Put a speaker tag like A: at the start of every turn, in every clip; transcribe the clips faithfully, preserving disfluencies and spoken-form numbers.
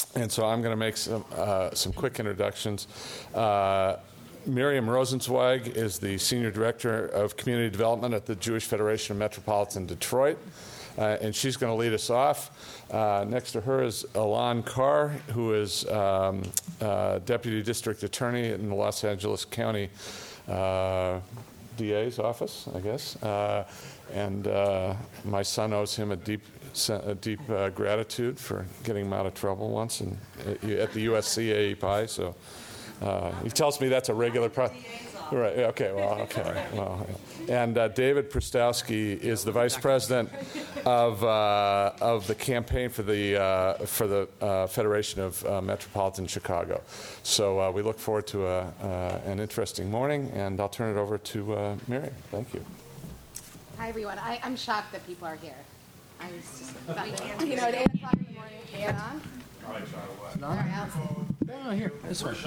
A: and so I'm going to make some uh, some quick introductions. Uh, Miriam Rosenzweig is the Senior Director of Community Development at the Jewish Federation of Metropolitan Detroit, uh, and she's going to lead us off. Uh, next to her is Alon Carr, who is um, uh, Deputy District Attorney in the Los Angeles County uh, D A's office, I guess. Uh, and uh, my son owes him a deep, a deep uh, gratitude for getting him out of trouble once and at the U S C A E P I. So. Uh, he tells me that's a regular pro- right. Okay. Well. Okay. Well. And uh, David Prostowski is the vice president of uh, of the campaign for the uh, for the uh, Federation of uh, Metropolitan Chicago. So uh, we look forward to a, uh, an interesting morning, and I'll turn it over to uh, Miriam. Thank you.
B: Hi everyone. I, I'm shocked that people are here. I was just about to, you know, at eight o'clock in the morning. Is it on?
C: All right, Charlie. What?
B: All right, I'll-
D: No, here. This one.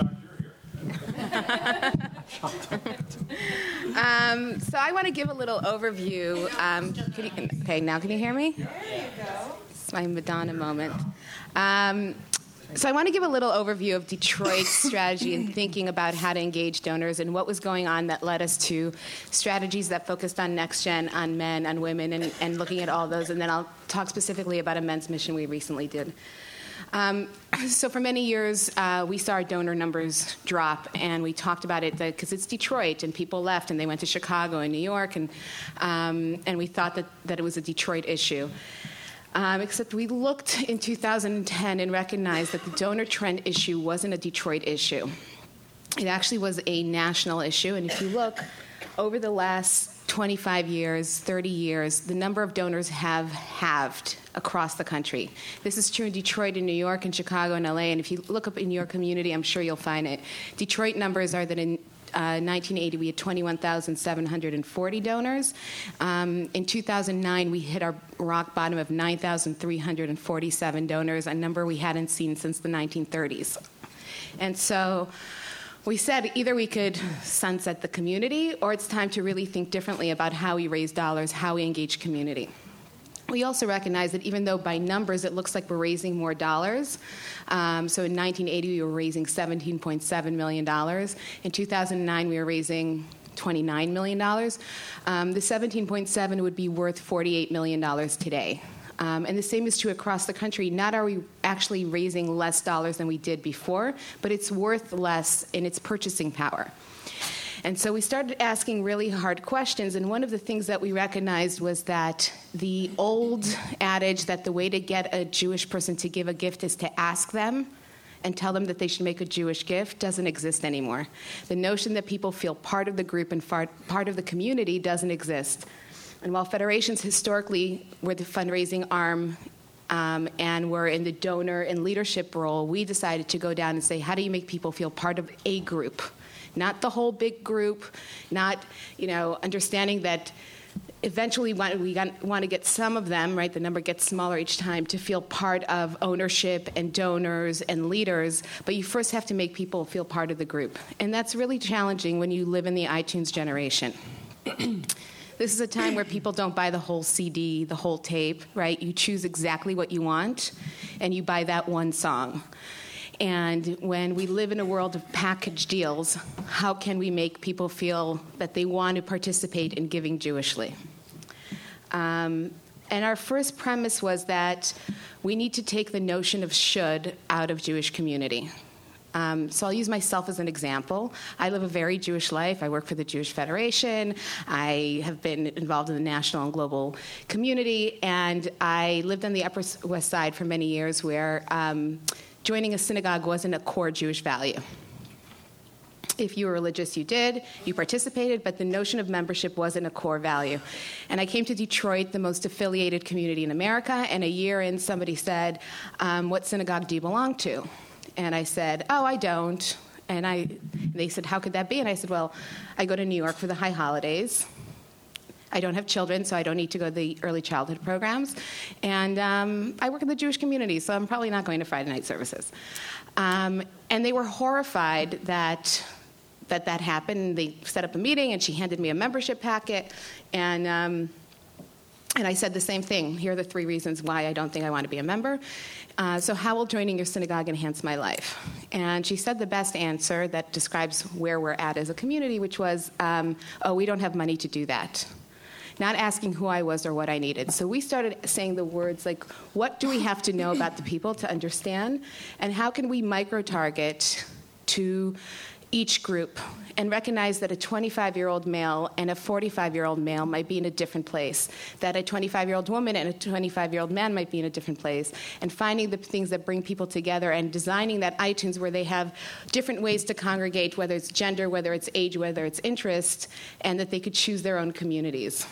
B: um, so I want to give a little overview. Um, can you, okay, now can you hear me? There you go. It's my Madonna moment. Um, so I want to give a little overview of Detroit's strategy in thinking about how to engage donors and what was going on that led us to strategies that focused on next gen, on men, on women, and, and looking at all those. And then I'll talk specifically about a men's mission we recently did. Um, so for many years, uh, we saw our donor numbers drop, and we talked about it because it's Detroit, and people left, and they went to Chicago and New York, and um, and we thought that, that it was a Detroit issue. Um, except we looked in two thousand ten and recognized that the donor trend issue wasn't a Detroit issue. It actually was a national issue, and if you look over the last twenty-five years, thirty years, the number of donors have halved across the country. This is true in Detroit and New York and Chicago and L A, and if you look up in your community, I'm sure you'll find it. Detroit numbers are that in uh, nineteen eighty, we had twenty-one thousand seven hundred forty donors. Um, in two thousand nine, we hit our rock bottom of nine thousand three hundred forty-seven donors, a number we hadn't seen since the nineteen thirties. And so we said either we could sunset the community, or it's time to really think differently about how we raise dollars, how we engage community. We also recognize that even though by numbers it looks like we're raising more dollars, um, so in nineteen eighty we were raising seventeen point seven million dollars. In two thousand nine we were raising twenty-nine million dollars. Um, the seventeen point seven would be worth forty-eight million dollars today. Um, and the same is true across the country. Not are we actually raising less dollars than we did before, but it's worth less in its purchasing power. And so we started asking really hard questions, and one of the things that we recognized was that the old adage that the way to get a Jewish person to give a gift is to ask them and tell them that they should make a Jewish gift doesn't exist anymore. The notion that people feel part of the group and part of the community doesn't exist. And while federations historically were the fundraising arm um, and were in the donor and leadership role, we decided to go down and say, how do you make people feel part of a group? Not the whole big group, not, you know, understanding that eventually we want to get some of them, right, the number gets smaller each time, to feel part of ownership and donors and leaders, but you first have to make people feel part of the group. And that's really challenging when you live in the iTunes generation. This is a time where people don't buy the whole C D, the whole tape, right? You choose exactly what you want, and you buy that one song. And when we live in a world of package deals, how can we make people feel that they want to participate in giving Jewishly? Um, and our first premise was that we need to take the notion of should out of Jewish community. Um, so I'll use myself as an example. I live a very Jewish life. I work for the Jewish Federation. I have been involved in the national and global community, and I lived on the Upper West Side for many years where um, joining a synagogue wasn't a core Jewish value. If you were religious, you did, you participated, but the notion of membership wasn't a core value. And I came to Detroit, the most affiliated community in America, and a year in, somebody said, um, what synagogue do you belong to? And I said, oh, I don't. And I, they said, how could that be? And I said, well, I go to New York for the high holidays. I don't have children, so I don't need to go to the early childhood programs. And um, I work in the Jewish community, so I'm probably not going to Friday night services. Um, and they were horrified that that that happened. They set up a meeting, and she handed me a membership packet. And um, And I said the same thing. Here are the three reasons why I don't think I want to be a member. Uh, so how will joining your synagogue enhance my life? And she said the best answer that describes where we're at as a community, which was, um, oh, we don't have money to do that. Not asking who I was or what I needed. So we started saying the words like, what do we have to know about the people to understand? And how can we micro-target to each group and recognize that a twenty-five-year-old male and a forty-five-year-old male might be in a different place, that a twenty-five-year-old woman and a twenty-five-year-old man might be in a different place, and finding the things that bring people together and designing that iTunes where they have different ways to congregate, whether it's gender, whether it's age, whether it's interest, and that they could choose their own communities.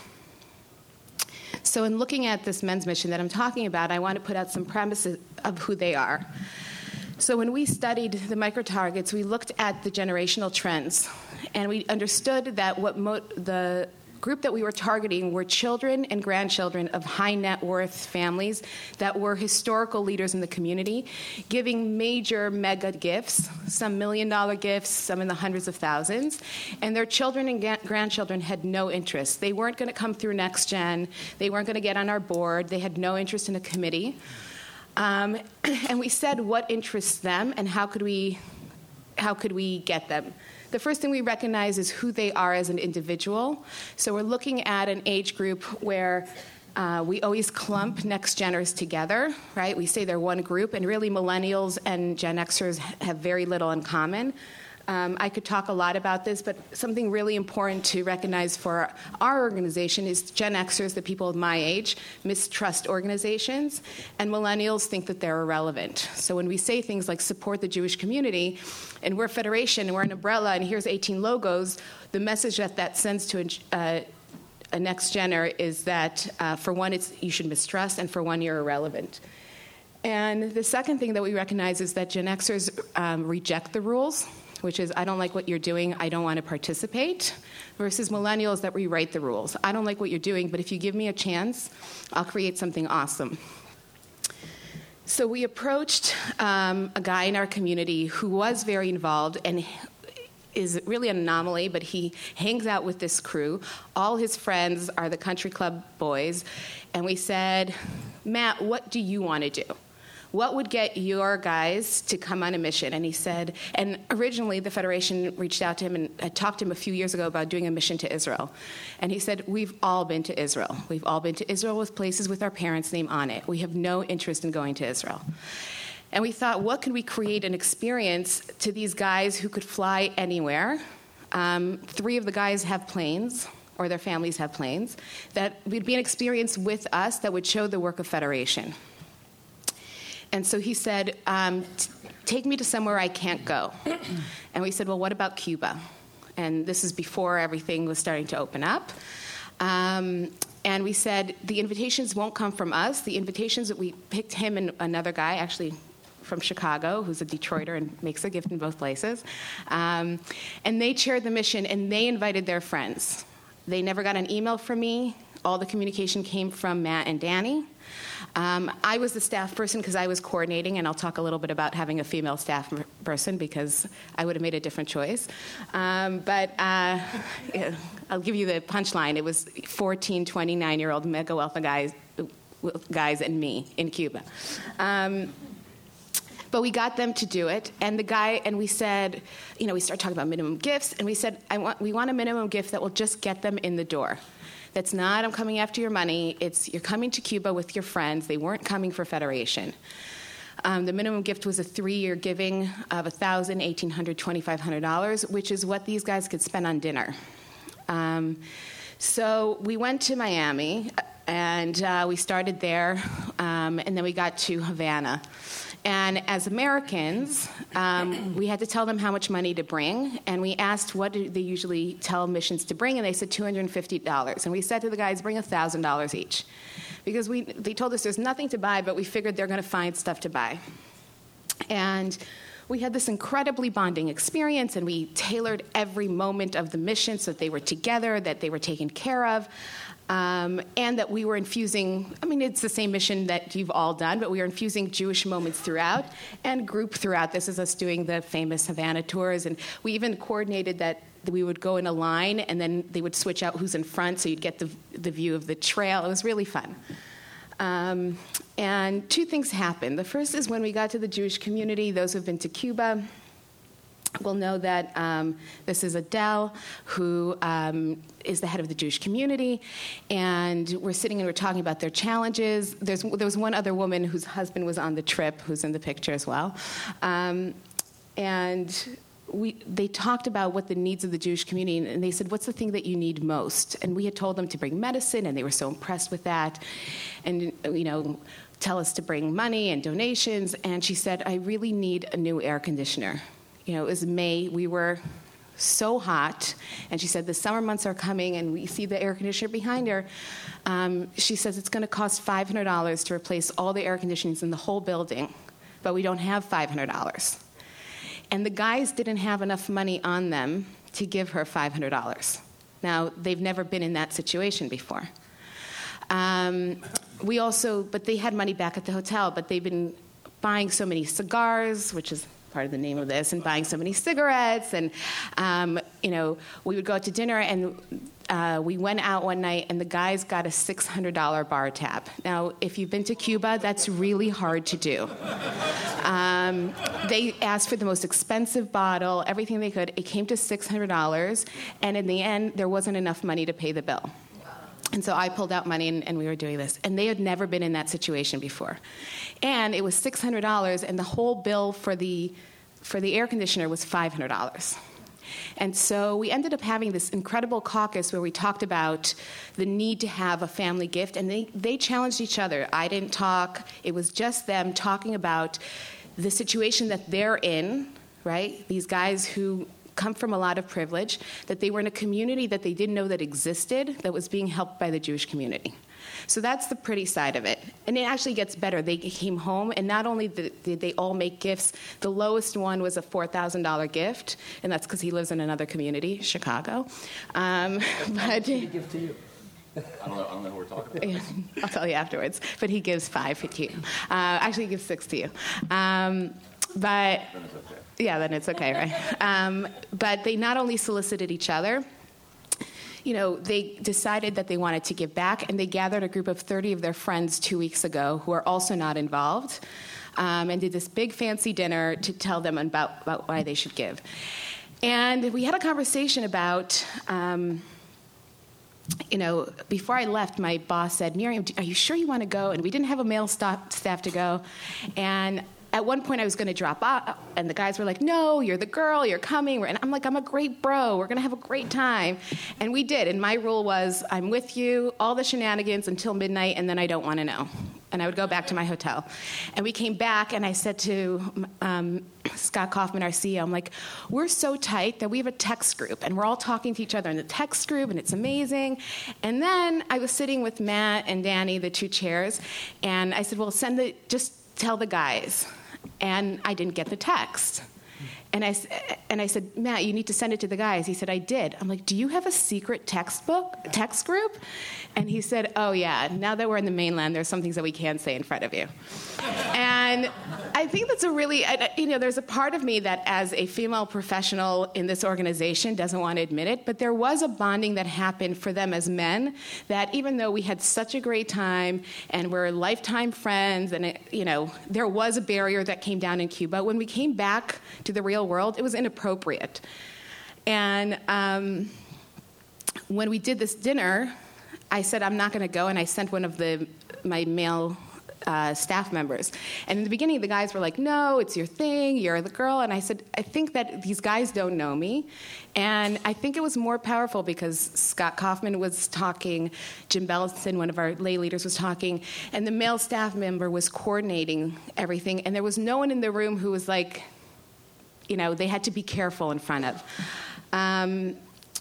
B: So in looking at this men's mission that I'm talking about, I want to put out some premises of who they are. So when we studied the micro-targets, we looked at the generational trends, and we understood that what mo- the group that we were targeting were children and grandchildren of high net worth families that were historical leaders in the community, giving major mega gifts, some million dollar gifts, some in the hundreds of thousands, and their children and ga- grandchildren had no interest. They weren't going to come through Next Gen. They weren't going to get on our board. They had no interest in a committee. Um, and we said what interests them and how could we how could we get them. The first thing we recognize is who they are as an individual. So we're looking at an age group where uh, we always clump Next Geners together, right? We say they're one group, and really millennials and Gen Xers have very little in common. Um, I could talk a lot about this, but something really important to recognize for our organization is Gen Xers, the people of my age, mistrust organizations, and millennials think that they're irrelevant. So when we say things like support the Jewish community, and we're a federation, and we're an umbrella, and here's eighteen logos, the message that that sends to a, uh, a Next Gener is that, uh, for one, it's you should mistrust, and for one, you're irrelevant. And the second thing that we recognize is that Gen Xers um, reject the rules, which is, I don't like what you're doing, I don't want to participate, versus millennials that rewrite the rules. I don't like what you're doing, but if you give me a chance, I'll create something awesome. So we approached um, a guy in our community who was very involved and is really an anomaly, but he hangs out with this crew. All his friends are the country club boys. And we said, Matt, what do you want to do? What would get your guys to come on a mission? And he said, and originally the Federation reached out to him and had talked to him a few years ago about doing a mission to Israel. And he said, we've all been to Israel. We've all been to Israel with places with our parents' name on it. We have no interest in going to Israel. And we thought, what could we create an experience to these guys who could fly anywhere? Um, three of the guys have planes, or their families have planes, that would be an experience with us that would show the work of Federation. And so he said, um, t- take me to somewhere I can't go. And we said, well, what about Cuba? And this is before everything was starting to open up. Um, and we said, the invitations won't come from us. The invitations that we picked him and another guy, actually from Chicago, who's a Detroiter and makes a gift in both places. Um, and they chaired the mission, and they invited their friends. They never got an email from me. All the communication came from Matt and Danny. Um, I was the staff person because I was coordinating, and I'll talk a little bit about having a female staff m- person because I would have made a different choice. Um, but uh, yeah, I'll give you the punchline. It was fourteen, twenty-nine-year-old mega wealthy guys, guys and me in Cuba. Um, But we got them to do it, and the guy, and we said, you know, we started talking about minimum gifts, and we said, I want, we want a minimum gift that will just get them in the door. That's not, I'm coming after your money. It's, you're coming to Cuba with your friends. They weren't coming for Federation. Um, the minimum gift was a three-year giving of one thousand dollars, eighteen hundred dollars, twenty-five hundred dollars, which is what these guys could spend on dinner. Um, so we went to Miami, and uh, we started there, um, and then we got to Havana. And as Americans, um, we had to tell them how much money to bring, and we asked what do they usually tell missions to bring, and they said two hundred fifty dollars. And we said to the guys, bring one thousand dollars each. Because we, they told us there's nothing to buy, but we figured they're going to find stuff to buy. And we had this incredibly bonding experience, and we tailored every moment of the mission so that they were together, that they were taken care of. Um, and that we were infusing, I mean, it's the same mission that you've all done, but we were infusing Jewish moments throughout and group throughout. This is us doing the famous Havana tours, and we even coordinated that we would go in a line, and then they would switch out who's in front, so you'd get the, the view of the trail. It was really fun. Um, and two things happened. The first is when we got to the Jewish community, those who've been to Cuba will know that um, this is Adele, who um, is the head of the Jewish community, and we're sitting and we're talking about their challenges. There's, there was one other woman whose husband was on the trip, who's in the picture as well. Um, and we, they talked about what the needs of the Jewish community, and they said, what's the thing that you need most? And we had told them to bring medicine, and they were so impressed with that. And, you know, tell us to bring money and donations. And she said, I really need a new air conditioner. You know, it was May. We were so hot. And she said, the summer months are coming, and we see the air conditioner behind her. Um, she says it's going to cost five hundred dollars to replace all the air conditionings in the whole building, but we don't have five hundred dollars. And the guys didn't have enough money on them to give her five hundred dollars. Now, they've never been in that situation before. Um, we also, but they had money back at the hotel, but they've been buying so many cigars, which is part of the name of this, and buying so many cigarettes, and um, you know, we would go out to dinner, and uh, we went out one night, and the guys got a six hundred dollars bar tab. Now, if you've been to Cuba, that's really hard to do. Um, they asked for the most expensive bottle, everything they could. It came to six hundred dollars, and in the end, there wasn't enough money to pay the bill. And so I pulled out money, and, and we were doing this. And they had never been in that situation before. And it was six hundred dollars, and the whole bill for the, for the air conditioner was five hundred dollars. And so we ended up having this incredible caucus where we talked about the need to have a family gift, and they, they challenged each other. I didn't talk. It was just them talking about the situation that they're in, right? These guys who come from a lot of privilege, that they were in a community that they didn't know that existed, that was being helped by the Jewish community. So that's the pretty side of it. And it actually gets better. They came home, and not only did they all make gifts, the lowest one was a four thousand dollars gift, and that's because he lives in another community, Chicago. Um, but
C: He gift to you.
D: I don't know, I don't know who we're talking about.
B: I'll tell you afterwards. But he gives five to you. Uh, actually, he gives six to you. Um, but
D: Then it's okay.
B: yeah, then it's okay, right? Um, but they not only solicited each other, you know, they decided that they wanted to give back, and they gathered a group of thirty of their friends two weeks ago who are also not involved, um, and did this big fancy dinner to tell them about, about why they should give. And we had a conversation about, um, you know, before I left, my boss said, Miriam, are you sure you want to go? And we didn't have a male staff, staff to go. And at one point, I was going to drop out, and the guys were like, no, you're the girl, you're coming. And I'm like, I'm a great bro. We're going to have a great time. And we did. And my rule was, I'm with you, all the shenanigans until midnight, and then I don't want to know. And I would go back to my hotel. And we came back, and I said to um, Scott Kaufman, our C E O, I'm like, we're so tight that we have a text group, and we're all talking to each other in the text group, and it's amazing. And then I was sitting with Matt and Danny, the two chairs, and I said, well, send the, just tell the guys. And I didn't get the text. And I, and I said, Matt, you need to send it to the guys. He said, I did. I'm like, do you have a secret textbook, text group? And he said, oh, yeah, now that we're in the mainland, there's some things that we can't say in front of you. And I think that's a really, you know, there's a part of me that as a female professional in this organization doesn't want to admit it, but there was a bonding that happened for them as men that even though we had such a great time and we're lifetime friends and, it, you know, there was a barrier that came down in Cuba, when we came back to the real world, it was inappropriate. And um, when we did this dinner, I said, I'm not going to go, and I sent one of the my male uh, staff members. And in the beginning, the guys were like, no, it's your thing, you're the girl. And I said, I think that these guys don't know me. And I think it was more powerful because Scott Kaufman was talking, Jim Bellison, one of our lay leaders, was talking, and the male staff member was coordinating everything. And there was no one in the room who was like, you know, they had to be careful in front of. Um,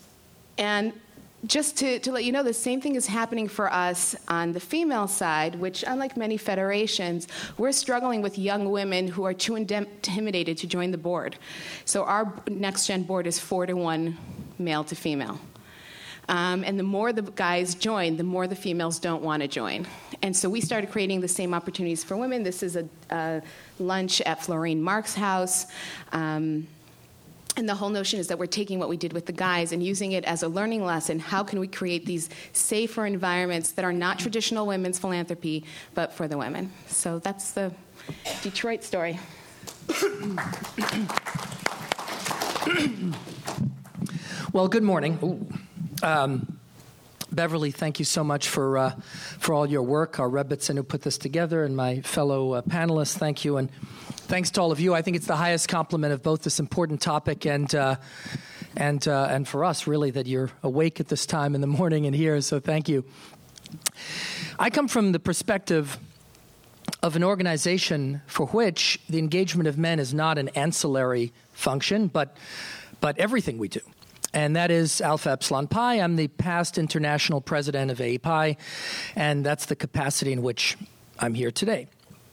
B: and just to, to let you know, the same thing is happening for us on the female side, which, unlike many federations, we're struggling with young women who are too intimidated to join the board. So our next-gen board is four to one male to female. Um, and the more the guys join, the more the females don't want to join. And so we started creating the same opportunities for women. This is a, a lunch at Florine Mark's house. Um, And the whole notion is that we're taking what we did with the guys and using it as a learning lesson. How can we create these safer environments that are not traditional women's philanthropy, but for the women? So that's the Detroit story.
C: Well, good morning. Um, Beverly, thank you so much for uh, for all your work. Our Rebbitzin who put this together, and my fellow uh, panelists, thank you. And thanks to all of you. I think it's the highest compliment of both this important topic and uh, and uh, and for us, really, that you're awake at this time in the morning and here. So thank you. I come from the perspective of an organization for which the engagement of men is not an ancillary function, but but everything we do. And that is Alpha Epsilon Pi. I'm the past international president of A P I, and that's the capacity in which I'm here today.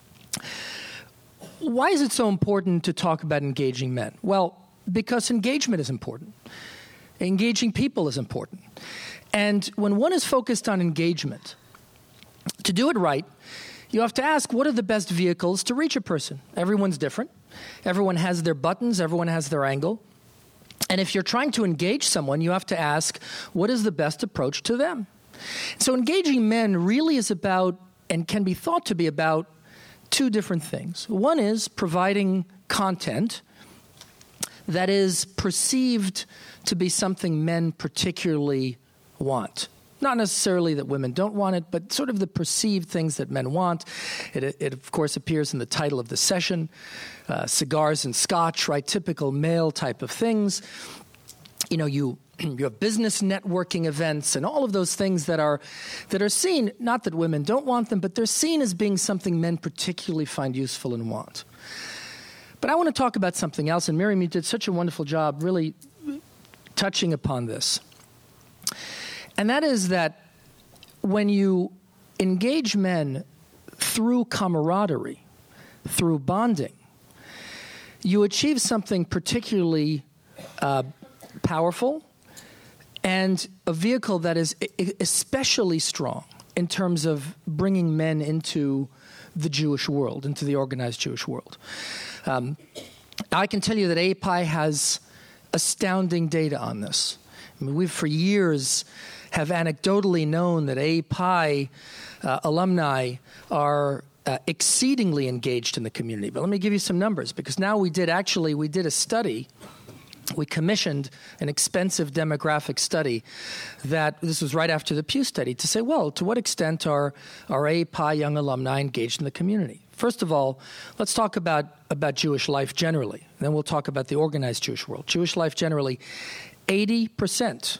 C: Why is it so important to talk about engaging men? Well, because engagement is important. Engaging people is important. And when one is focused on engagement, to do it right, you have to ask, what are the best vehicles to reach a person? Everyone's different. Everyone has their buttons. Everyone has their angle. And if you're trying to engage someone, you have to ask, what is the best approach to them? So engaging men really is about, and can be thought to be about, two different things. One is providing content that is perceived to be something men particularly want. Not necessarily that women don't want it, but sort of the perceived things that men want. It, it of course, appears in the title of the session, uh, cigars and scotch, right? Typical male type of things. You know, you you have business networking events and all of those things that are that are seen, not that women don't want them, but they're seen as being something men particularly find useful and want. But I want to talk about something else, and Miriam, you did such a wonderful job really touching upon this. And that is that when you engage men through camaraderie, through bonding, you achieve something particularly uh, powerful and a vehicle that is especially strong in terms of bringing men into the Jewish world, into the organized Jewish world. Um, I can tell you that A P I has astounding data on this. I mean, we've for years have anecdotally known that A P I uh, alumni are uh, exceedingly engaged in the community. But let me give you some numbers, because now we did actually, we did a study. We commissioned an expensive demographic study that, this was right after the Pew study, to say, well, to what extent are, are A P I young alumni engaged in the community? First of all, let's talk about, about Jewish life generally. Then we'll talk about the organized Jewish world. Jewish life generally, eighty percent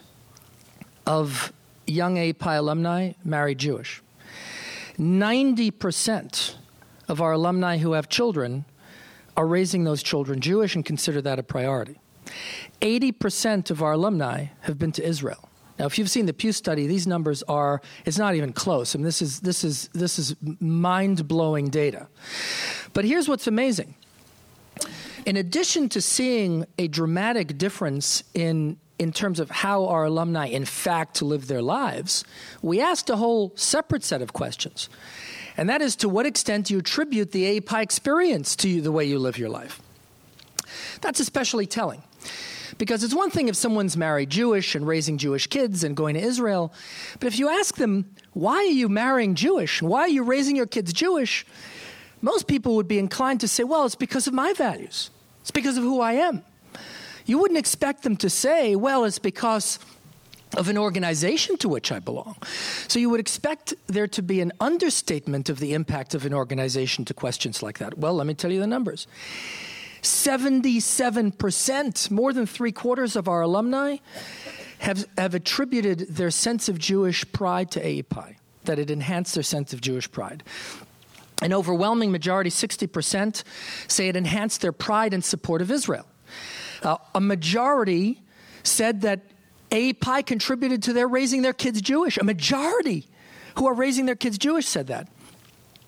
C: of young A P I alumni married Jewish. ninety percent of our alumni who have children are raising those children Jewish and consider that a priority. eighty percent of our alumni have been to Israel. Now, if you've seen the Pew study, these numbers are, it's not even close. I mean, this is, this is, this is mind-blowing data. But here's what's amazing. In addition to seeing a dramatic difference in in terms of how our alumni, in fact, live their lives, we asked a whole separate set of questions. And that is, to what extent do you attribute the A P I experience to you, the way you live your life? That's especially telling. Because it's one thing if someone's married Jewish and raising Jewish kids and going to Israel, but if you ask them, why are you marrying Jewish? Why are you raising your kids Jewish? Most people would be inclined to say, well, it's because of my values. It's because of who I am. You wouldn't expect them to say, well, it's because of an organization to which I belong. So you would expect there to be an understatement of the impact of an organization to questions like that. Well, let me tell you the numbers. seventy-seven percent, more than three quarters of our alumni have, have attributed their sense of Jewish pride to A P I, that it enhanced their sense of Jewish pride. An overwhelming majority, sixty percent, say it enhanced their pride and support of Israel. Uh, a majority said that A P I contributed to their raising their kids Jewish. A majority who are raising their kids Jewish said that.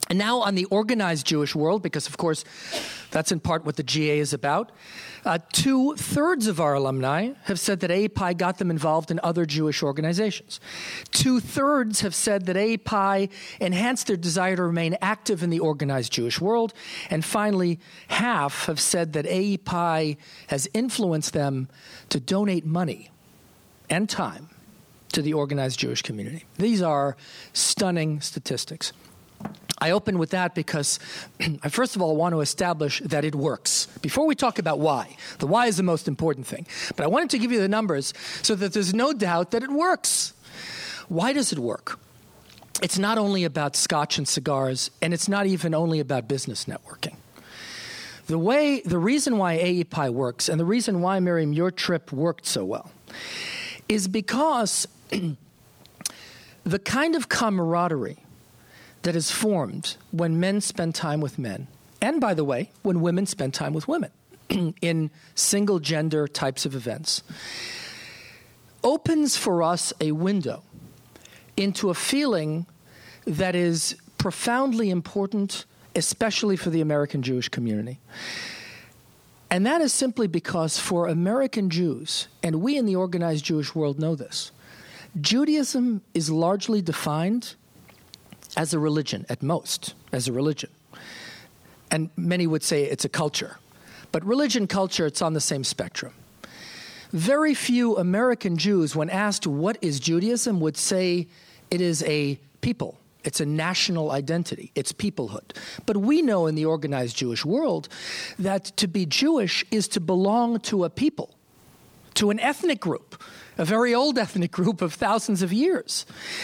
C: And now on the organized Jewish world, because of course that's in part what the G A is about, uh, two-thirds of our alumni have said that A A P I got them involved in other Jewish organizations. Two-thirds have said that A A P I enhanced their desire to remain active in the organized Jewish world. And finally, half have said that A A P I has influenced them to donate money and time to the organized Jewish community. These are stunning statistics. I open with that because I first of all want to establish that it works. Before we talk about why, the why is the most important thing. But I wanted to give you the numbers so that there's no doubt that it works. Why does it work? It's not only about scotch and cigars, and it's not even only about business networking. The way, the reason why A A P I works, and the reason why, Miriam, your trip worked so well, is because the kind of camaraderie that is formed when men spend time with men, and by the way, when women spend time with women in single-gender types of events, opens for us a window into a feeling that is profoundly important, especially for the American Jewish community. And that is simply because for American Jews, and we in the organized Jewish world know this, Judaism is largely defined as a religion, at most, as a religion. And many would say it's a culture. But religion, culture, it's on the same spectrum. Very few American Jews, when asked what is Judaism, would say it is a people. It's a national identity. It's peoplehood. But we know in the organized Jewish world that to be Jewish is to belong to a people, to an ethnic group, a very old ethnic group of thousands of years.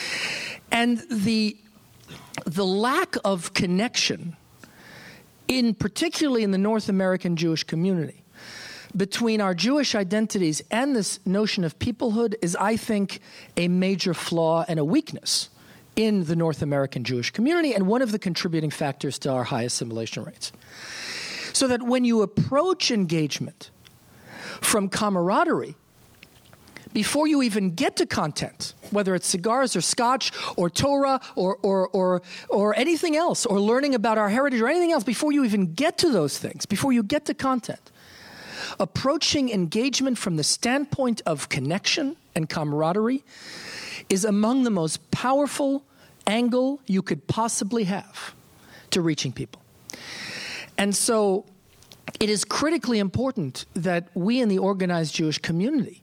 C: And the The lack of connection, in particularly in the North American Jewish community, between our Jewish identities and this notion of peoplehood is, I think, a major flaw and a weakness in the North American Jewish community, and one of the contributing factors to our high assimilation rates. So that when you approach engagement from camaraderie, before you even get to content, whether it's cigars or scotch or Torah or, or, or, or anything else, or learning about our heritage or anything else, before you even get to those things, before you get to content, approaching engagement from the standpoint of connection and camaraderie is among the most powerful angle you could possibly have to reaching people. And so it is critically important that we in the organized Jewish community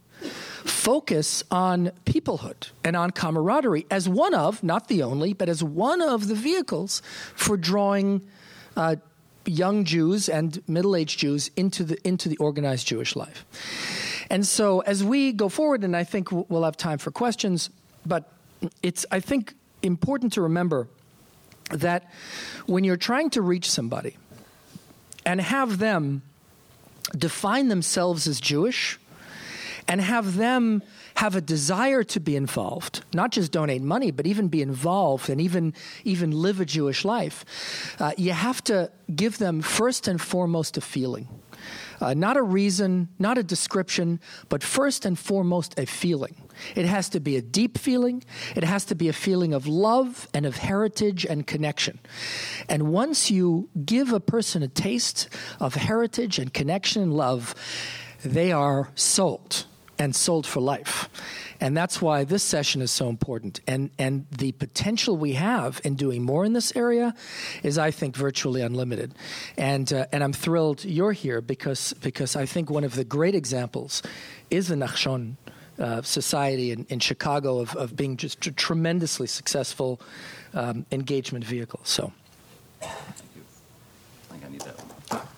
C: focus on peoplehood and on camaraderie as one of, not the only, but as one of the vehicles for drawing uh, young Jews and middle-aged Jews into the into the organized Jewish life. And so as we go forward, and I think we'll have time for questions, but it's, I think, important to remember that when you're trying to reach somebody and have them define themselves as Jewish, and have them have a desire to be involved, not just donate money, but even be involved and even even live a Jewish life, uh, you have to give them first and foremost a feeling. Uh, not a reason, not a description, but first and foremost a feeling. It has to be a deep feeling. It has to be a feeling of love and of heritage and connection. And once you give a person a taste of heritage and connection and love, they are sold, and sold for life. And that's why this session is so important. And and the potential we have in doing more in this area is, I think, virtually unlimited. And uh, and I'm thrilled you're here because because I think one of the great examples is the Nachshon uh, Society in, in Chicago of, of being just a tremendously successful um, engagement vehicle. So.
D: Thank you. I think I need that one.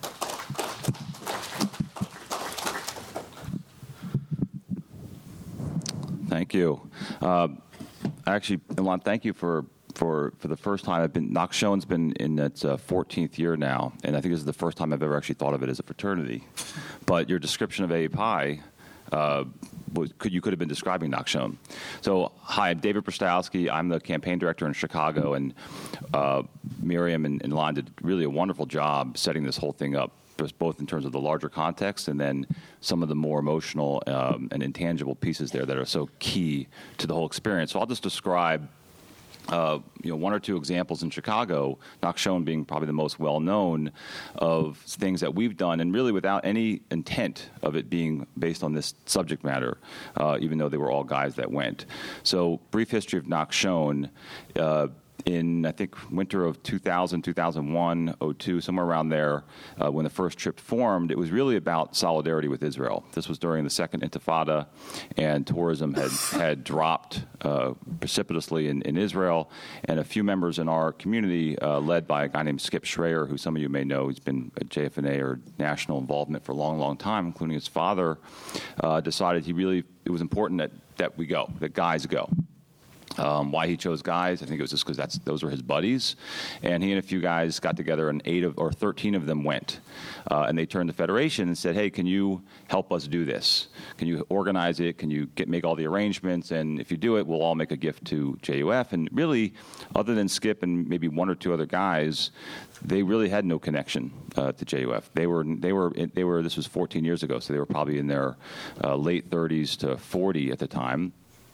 D: Thank you. Uh, actually, Ilan, thank you for, for, for the first time. I've been Nachshon's been in its uh, fourteenth year now, and I think this is the first time I've ever actually thought of it as a fraternity. But your description of A A P I, uh, was, could you could have been describing Nachshon. So, hi, I'm David Brostowski. I'm the campaign director in Chicago, and uh, Miriam and, and Ilan did really a wonderful job setting this whole thing up, both in terms of the larger context and then some of the more emotional um, and intangible pieces there that are so key to the whole experience. So I'll just describe Uh, you know, one or two examples in Chicago, Nachshon being probably the most well-known of things that we've done, and really without any intent of it being based on this subject matter, uh, even though they were all guys that went. So, brief history of Nachshon. Uh, In, I think, winter of two thousand, two thousand one, oh two, somewhere around there, uh, when the first trip formed, it was really about solidarity with Israel. This was during the Second Intifada, and tourism had, had dropped uh, precipitously in, in Israel. And a few members in our community, uh, led by a guy named Skip Schreier, who some of you may know, he's been at J F N A or national involvement for a long, long time, including his father, uh, decided he really, it was important that, that we go, that guys go. Um, why he chose guys, I think it was just because that's those were his buddies, and he and a few guys got together, and eight of or thirteen of them went, uh, and they turned to Federation and said, "Hey, can you help us do this? Can you organize it? Can you get make all the arrangements? And if you do it, we'll all make a gift to J U F." And really, other than Skip and maybe one or two other guys, they really had no connection uh, to J U F. They were they were they were this was fourteen years ago, so they were probably in their uh, late thirties to forty at the time.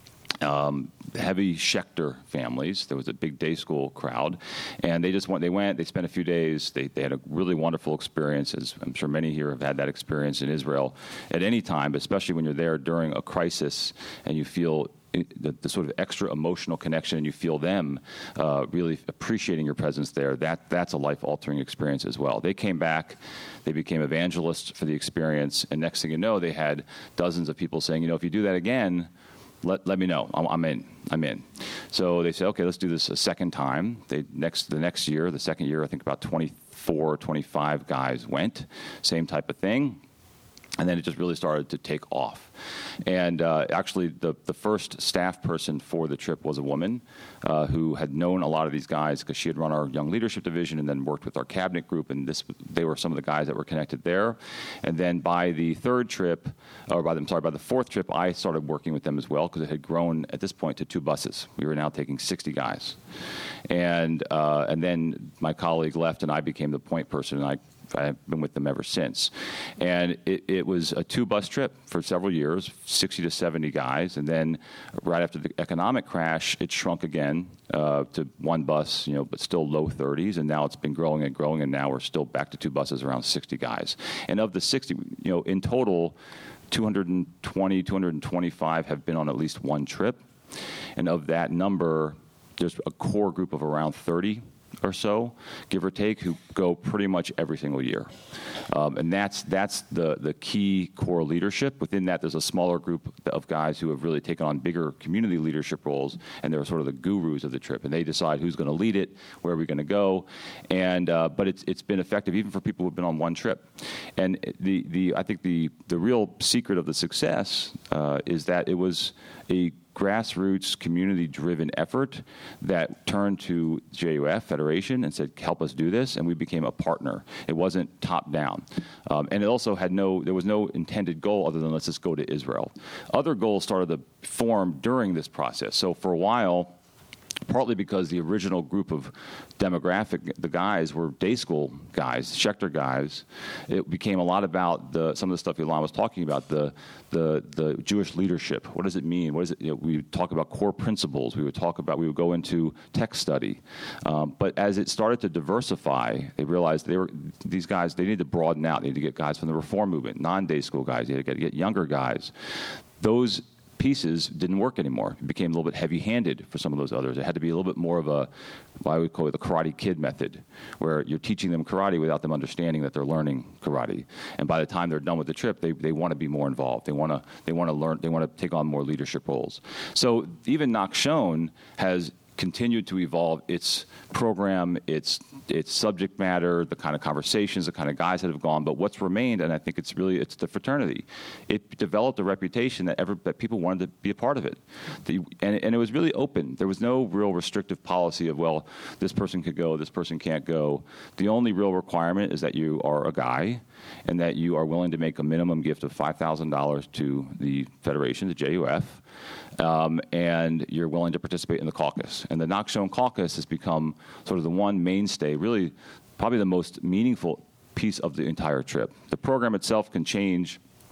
D: Um, heavy Schechter families. There was a big day school crowd, and they just went. They went. They spent a few days. They they had a really wonderful experience, as I'm sure many here have had that experience in Israel at any time, but especially when you're there during a crisis and you feel the, the sort of extra emotional connection, and you feel them uh, really appreciating your presence there. That that's a life-altering experience as well. They came back. They became evangelists for the experience, and next thing you know, they had dozens of people saying, you know, if you do that again, Let, let me know. I'm, I'm in. I'm in. So they said, okay, let's do this a second time. They next the next year, the second year, I think about twenty-four, twenty-five guys went. Same type of thing. And then it just really started to take off. And uh, actually, the, the first staff person for the trip was a woman uh, who had known a lot of these guys because she had run our young leadership division and then worked with our cabinet group. And this, they were some of the guys that were connected there. And then by the third trip, or by the, I'm sorry, by the fourth trip, I started working with them as well because it had grown at this point to two buses. We were now taking sixty guys. And uh, and then my colleague left, and I became the point person, and I I've been with them ever since. And it, it was a two-bus trip for several years, sixty to seventy guys. And then right after the economic crash, it shrunk again uh, to one bus, you know, but still low thirties. And now it's been growing and growing, and now we're still back to two buses, around sixty guys. And of the sixty, you know, in total, two hundred twenty, two hundred twenty-five have been on at least one trip. And of that number, there's a core group of around thirty or so, give or take, who go pretty much every single year. Um, and that's that's the, the key core leadership. Within that, there's a smaller group of guys who have really taken on bigger community leadership roles, and they're sort of the gurus of the trip. And they decide who's going to lead it, where are we going to go. And uh, but it's it's been effective even for people who've been on one trip. And the the I think the the real secret of the success uh, is that it was a grassroots, community-driven effort that turned to J U F, Federation, and said, help us do this, and we became a partner. It wasn't top-down. Um, and it also had no, there was no intended goal other than let's just go to Israel. Other goals started to form during this process. So for a while, partly because the original group of demographic, the guys were day school guys, Schechter guys. It became a lot about the some of the stuff Ilan was talking about, the the the Jewish leadership. What does it mean? What is it? You know, we would talk about core principles. We would talk about. We would go into text study. Um, but as it started to diversify, they realized they were these guys. They needed to broaden out. They needed to get guys from the Reform movement, non-day school guys. They had to get, get younger guys. Those pieces didn't work anymore. It became a little bit heavy-handed for some of those others. It had to be a little bit more of a, what I would call it the Karate Kid method, where you're teaching them karate without them understanding that they're learning karate. And by the time they're done with the trip, they, they want to be more involved. They want to they want to learn. They want to take on more leadership roles. So even Nachshon has continued to evolve its program, its its subject matter, the kind of conversations, the kind of guys that have gone. But what's remained, and I think it's really it's the fraternity. It developed a reputation that ever that people wanted to be a part of it, the, and and it was really open. There was no real restrictive policy of well, this person could go, this person can't go. The only real requirement is that you are a guy, and that you are willing to make a minimum gift of five thousand dollars to the Federation, the J U F. Um, and you're willing to participate in the caucus. And the Nachshon caucus has become sort of the one mainstay, really probably the most meaningful piece of the entire trip. The program itself can change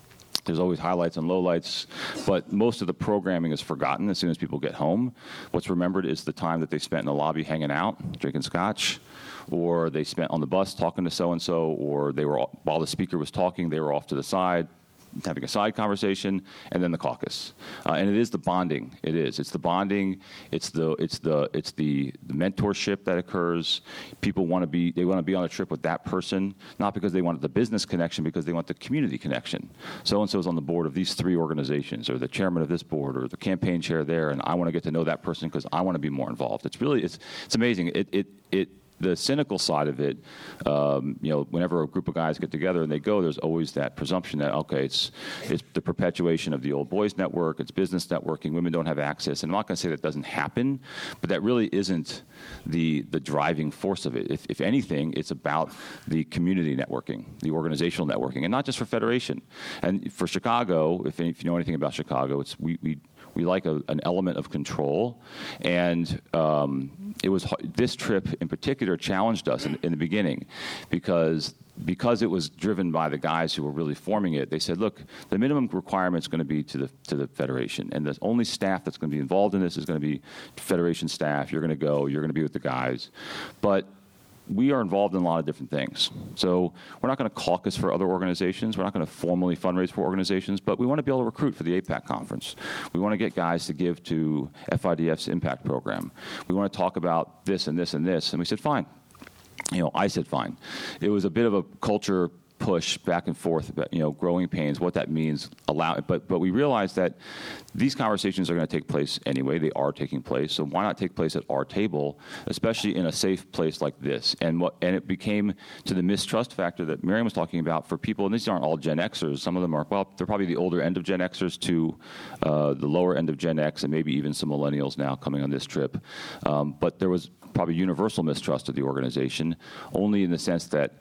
D: There's always highlights and lowlights, but most of the programming is forgotten as soon as people get home. What's remembered is the time that they spent in the lobby hanging out, drinking scotch, or they spent on the bus talking to so-and-so, or they were, while the speaker was talking, they were off to the side, having a side conversation, and then the caucus. Uh, and it is the bonding. It is. It's the bonding. It's the it's the it's the, the mentorship that occurs. People want to be they want to be on a trip with that person, not because they want the business connection, because they want the community connection. So and so is on the board of these three organizations, or the chairman of this board, or the campaign chair there, and I want to get to know that person because I want to be more involved. It's really it's it's amazing. It it it. The cynical side of it, um, you know, whenever a group of guys get together and they go, there's always that presumption that, okay, it's it's the perpetuation of the old boys network, it's business networking, women don't have access. And I'm not going to say that doesn't happen, but that really isn't the the driving force of it. If, if anything, it's about the community networking, the organizational networking, and not just for Federation. And for Chicago, if, if you know anything about Chicago, it's we we We like a, an element of control, and um, it was this trip in particular challenged us in, in the beginning, because because it was driven by the guys who were really forming it. They said, "Look, the minimum requirement is going to be to the to the Federation, and the only staff that's going to be involved in this is going to be Federation staff. You're going to go. You're going to be with the guys, but." We are involved in a lot of different things. So we're not going to caucus for other organizations. We're not going to formally fundraise for organizations, but we want to be able to recruit for the APAC conference. We want to get guys to give to F I D F's impact program. We want to talk about this and this and this. And we said, fine. You know, I said, fine. It was a bit of a culture push back and forth about, you know, growing pains, what that means, allow it. But, but we realized that these conversations are going to take place anyway. They are taking place. So why not take place at our table, especially in a safe place like this? And what, and it became to the mistrust factor that Miriam was talking about for people, and these aren't all Gen Xers. Some of them are, well, they're probably the older end of Gen Xers to uh, the lower end of Gen X, and maybe even some millennials now coming on this trip. Um, but there was probably universal mistrust of the organization, only in the sense that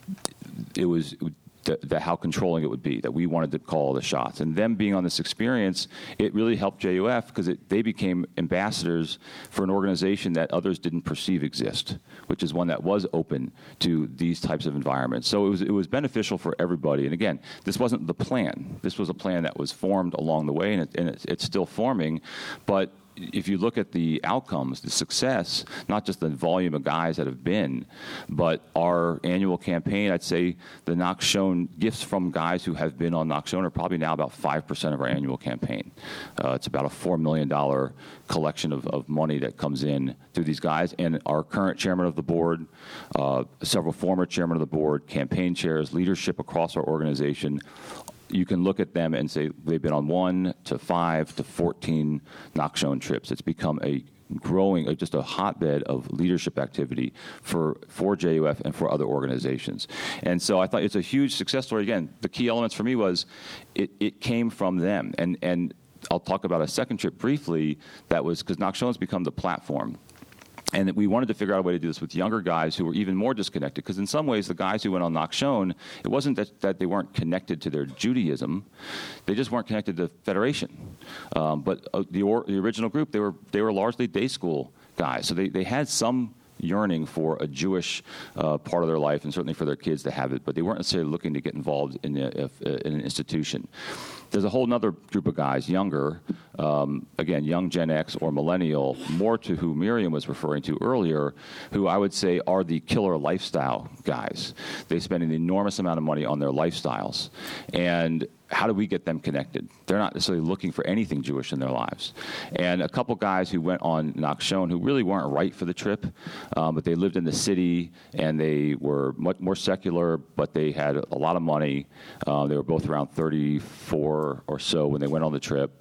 D: it was the, the how controlling it would be, that we wanted to call the shots. And them being on this experience, it really helped J U F because they became ambassadors for an organization that others didn't perceive exist, which is one that was open to these types of environments. So it was, it was beneficial for everybody. And again, this wasn't the plan. This was a plan that was formed along the way, and, it, and it's, it's still forming. But if you look at the outcomes, the success, not just the volume of guys that have been, but our annual campaign, I'd say the Knox Schoen gifts from guys who have been on Knox Schoen are probably now about five percent of our annual campaign. Uh, it's about a four million dollars collection of, of money that comes in through these guys. And our current chairman of the board, uh, several former chairmen of the board, campaign chairs, leadership across our organization, you can look at them and say they've been on one to five to fourteen Knox Schoen trips. It's become a growing, just a hotbed of leadership activity for, for J U F and for other organizations. And so I thought it's a huge success story. Again, the key elements for me was it, it came from them. And, and I'll talk about a second trip briefly that was because Knox Schoen's become the platform. And we wanted to figure out a way to do this with younger guys who were even more disconnected. Because in some ways, the guys who went on Knox Schoen, it wasn't that, that they weren't connected to their Judaism. They just weren't connected to Federation. Um, but uh, the, or, the original group, they were they were largely day school guys. So they, they had some yearning for a Jewish uh, part of their life, and certainly for their kids to have it. But they weren't necessarily looking to get involved in, a, if, uh, in an institution. There's a whole other group of guys, younger, um, again, young Gen X or millennial, more to who Miriam was referring to earlier, who I would say are the killer lifestyle guys. They spend an enormous amount of money on their lifestyles. And how do we get them connected? They're not necessarily looking for anything Jewish in their lives. And a couple guys who went on Knox Schoen who really weren't right for the trip, um, but they lived in the city and they were much more secular, but they had a lot of money. Uh, they were both around thirty-four or so when they went on the trip.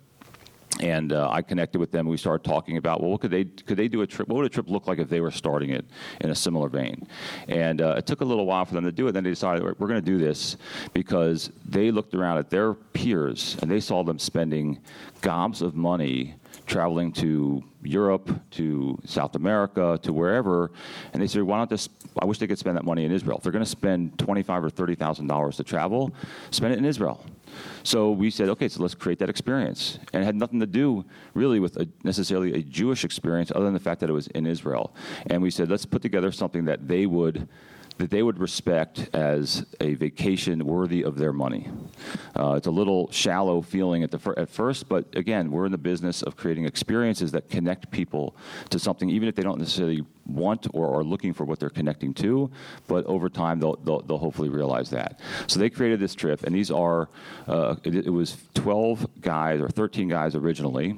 D: And uh, I connected with them. We started talking about, well, what could they could they do a trip? What would a trip look like if they were starting it in a similar vein? And uh, it took a little while for them to do it. Then they decided we're going to do this because they looked around at their peers and they saw them spending gobs of money traveling to Europe, to South America, to wherever, and they said, why not just, I wish they could spend that money in Israel. If they're going to spend twenty-five thousand dollars or thirty thousand dollars to travel, spend it in Israel. So we said, okay, so let's create that experience. And it had nothing to do really with a, necessarily a Jewish experience other than the fact that it was in Israel. And we said, let's put together something that they would that they would respect as a vacation worthy of their money. Uh, it's a little shallow feeling at the fir- at first, but again, we're in the business of creating experiences that connect people to something, even if they don't necessarily want or are looking for what they're connecting to, but over time they'll, they'll, they'll hopefully realize that. So they created this trip, and these are, uh, it, it was twelve guys or thirteen guys originally.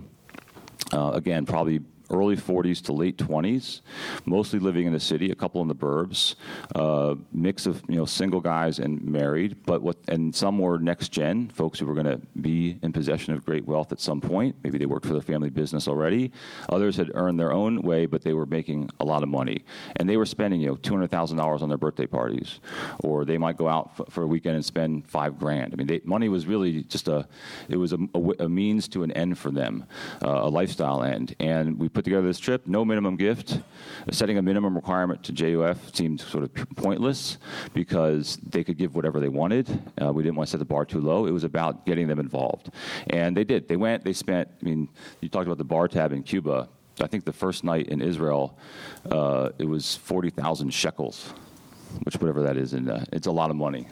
D: Uh, again, probably early forties to late twenties, mostly living in the city, a couple in the burbs, uh, mix of you know single guys and married, but what and some were next gen folks who were going to be in possession of great wealth at some point. Maybe they worked for their family business already. Others had earned their own way, but they were making a lot of money, and they were spending you know two hundred thousand dollars on their birthday parties, or they might go out f- for a weekend and spend five grand. I mean, they, money was really just a it was a, a, a means to an end for them, uh, a lifestyle end, and we put together this trip, no minimum gift. Setting a minimum requirement to J U F seemed sort of pointless because they could give whatever they wanted. Uh, we didn't want to set the bar too low. It was about getting them involved. And they did. They went, they spent, I mean, you talked about the bar tab in Cuba. I think the first night in Israel, uh, it was forty thousand shekels, which whatever that is, in, uh, it's a lot of money.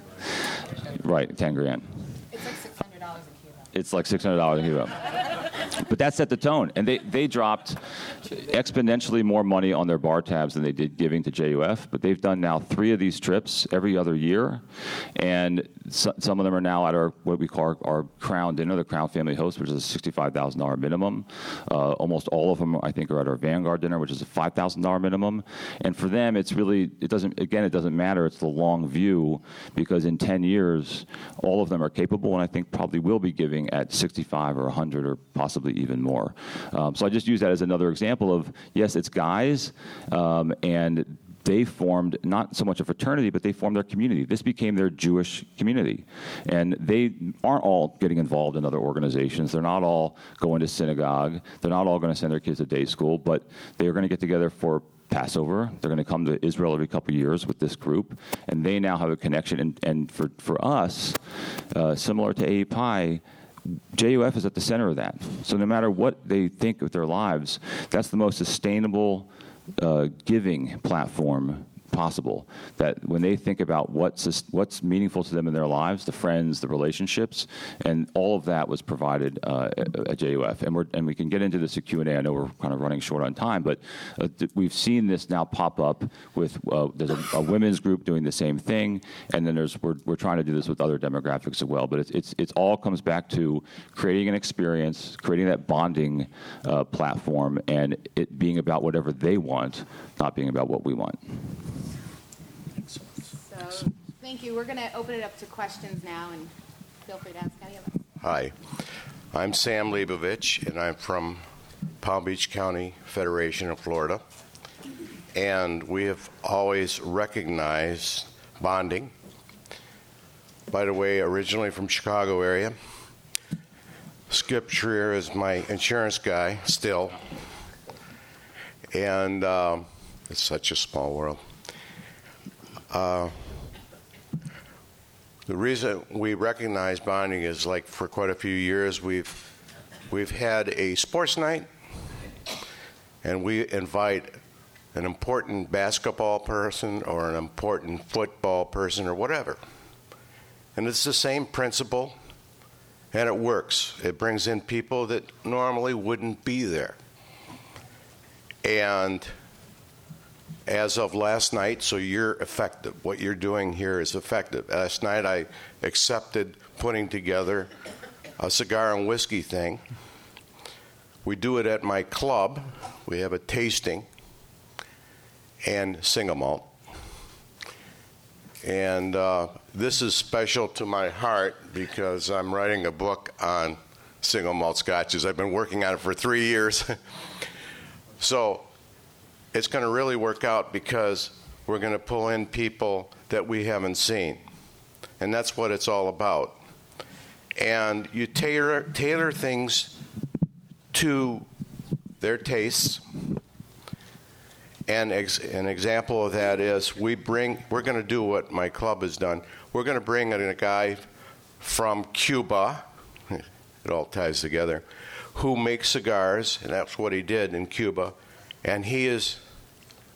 D: Right, ten grand.
B: It's like six hundred dollars in Cuba.
D: It's like six hundred dollars in Cuba. But that set the tone, and they, they dropped exponentially more money on their bar tabs than they did giving to J U F, but they've done now three of these trips every other year, and so, some of them are now at our what we call our, our Crown Dinner, the Crown Family Host, which is a sixty-five thousand dollars minimum. Uh, almost all of them, I think, are at our Vanguard Dinner, which is a five thousand dollars minimum. And for them, it's really, it doesn't, again, it doesn't matter. It's the long view, because in ten years, all of them are capable, and I think probably will be giving at sixty-five or one hundred or possibly even more. Um, so I just use that as another example of, yes, it's guys, um, and they formed not so much a fraternity, but they formed their community. This became their Jewish community. And they aren't all getting involved in other organizations. They're not all going to synagogue. They're not all going to send their kids to day school, but they are going to get together for Passover. They're going to come to Israel every couple of years with this group, and they now have a connection. And, and for, for us, uh, similar to A E P I, J U F is at the center of that. So no matter what they think with their lives, that's the most sustainable uh, giving platform possible. That when they think about what's what's meaningful to them in their lives, the friends, the relationships, and all of that was provided uh, at, at J U F. And we're and we can get into this at Q and A. I know we're kind of running short on time, but uh, th- we've seen this now pop up with uh, there's a, a women's group doing the same thing, and then there's we're we're trying to do this with other demographics as well. But it's it's it's all comes back to creating an experience, creating that bonding uh, platform, and it being about whatever they want, not being about what we want.
B: So, thank you. We're going to open it up to questions now, and feel free to ask any of us.
E: Hi, I'm Sam Leibovich, and I'm from Palm Beach County Federation of Florida. And we have always recognized bonding. By the way, originally from Chicago area. Skip Trier is my insurance guy still. And um, it's such a small world. Uh, the reason we recognize bonding is, like, for quite a few years we've we've had a sports night, and we invite an important basketball person or an important football person or whatever, and it's the same principle, and it works. It brings in people that normally wouldn't be there. And as of last night, so you're effective. What you're doing here is effective. Last night I accepted putting together a cigar and whiskey thing. We do it at my club. We have a tasting and single malt. And uh, this is special to my heart because I'm writing a book on single malt scotches. I've been working on it for three years. So it's going to really work out because we're going to pull in people that we haven't seen. And that's what it's all about. And you tailor, tailor things to their tastes. And ex- an example of that is we bring, we're going to do what my club has done. We're going to bring in a guy from Cuba, it all ties together, who makes cigars, and that's what he did in Cuba. And he is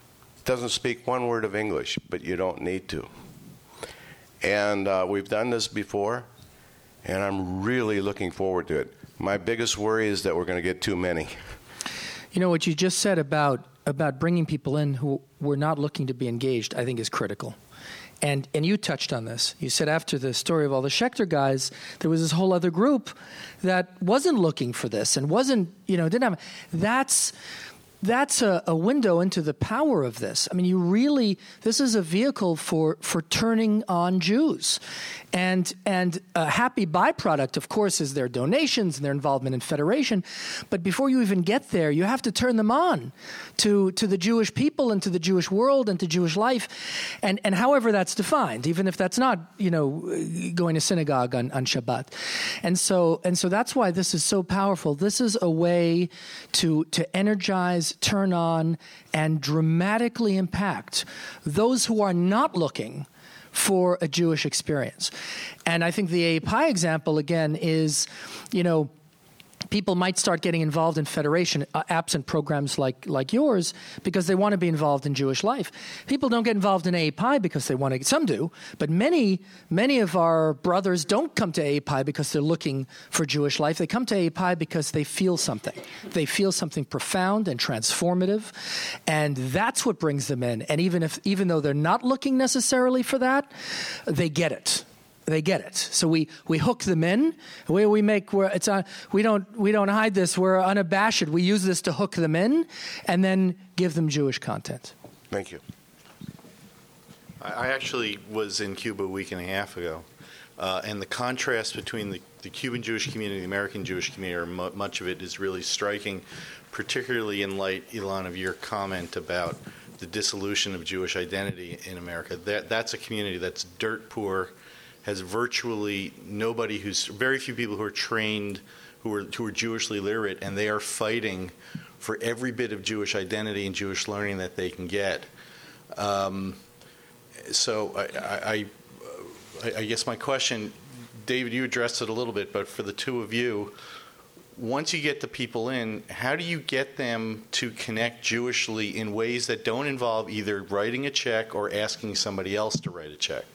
E: doesn't speak one word of English, but you don't need to. And uh, we've done this before, and I'm really looking forward to it. My biggest worry is that we're going to get too many.
C: You know, what you just said about about bringing people in who were not looking to be engaged, I think is critical. And and you touched on this. You said after the story of all the Schechter guys, there was this whole other group that wasn't looking for this and wasn't, you know, didn't have. That's that's a, a window into the power of this. I mean, you really, this is a vehicle for for turning on Jews. And and a happy byproduct, of course, is their donations and their involvement in Federation. But before you even get there, you have to turn them on to to the Jewish people and to the Jewish world and to Jewish life, and and however that's defined, even if that's not, you know, going to synagogue on, on Shabbat. And so and so that's why this is so powerful. This is a way to to energize, turn on, and dramatically impact those who are not looking for a Jewish experience. And I think the A A P I example, again, is, you know, people might start getting involved in Federation, uh, absent programs like like yours, because they want to be involved in Jewish life. People don't get involved in A A P I because they want to. Some do, but many many of our brothers don't come to A A P I because they're looking for Jewish life. They come to A A P I because they feel something. They feel something profound and transformative, and that's what brings them in. And even if even though they're not looking necessarily for that, they get it. They get it. So we, we hook them in. The way we make we're, it's on, we don't we don't hide this. We're unabashed. We use this to hook them in, and then give them Jewish content.
E: Thank you.
F: I actually was in Cuba a week and a half ago, uh, and the contrast between the, the Cuban Jewish community and the American Jewish community, or mu- much of it, is really striking, particularly in light, Ilan, of your comment about the dissolution of Jewish identity in America. That that's a community that's dirt poor, has virtually nobody who's, very few people who are trained, who are who are Jewishly literate, and they are fighting for every bit of Jewish identity and Jewish learning that they can get. Um, so I, I, I, I guess my question, David, you addressed it a little bit, but for the two of you, once you get the people in, how do you get them to connect Jewishly in ways that don't involve either writing a check or asking somebody else to write a check?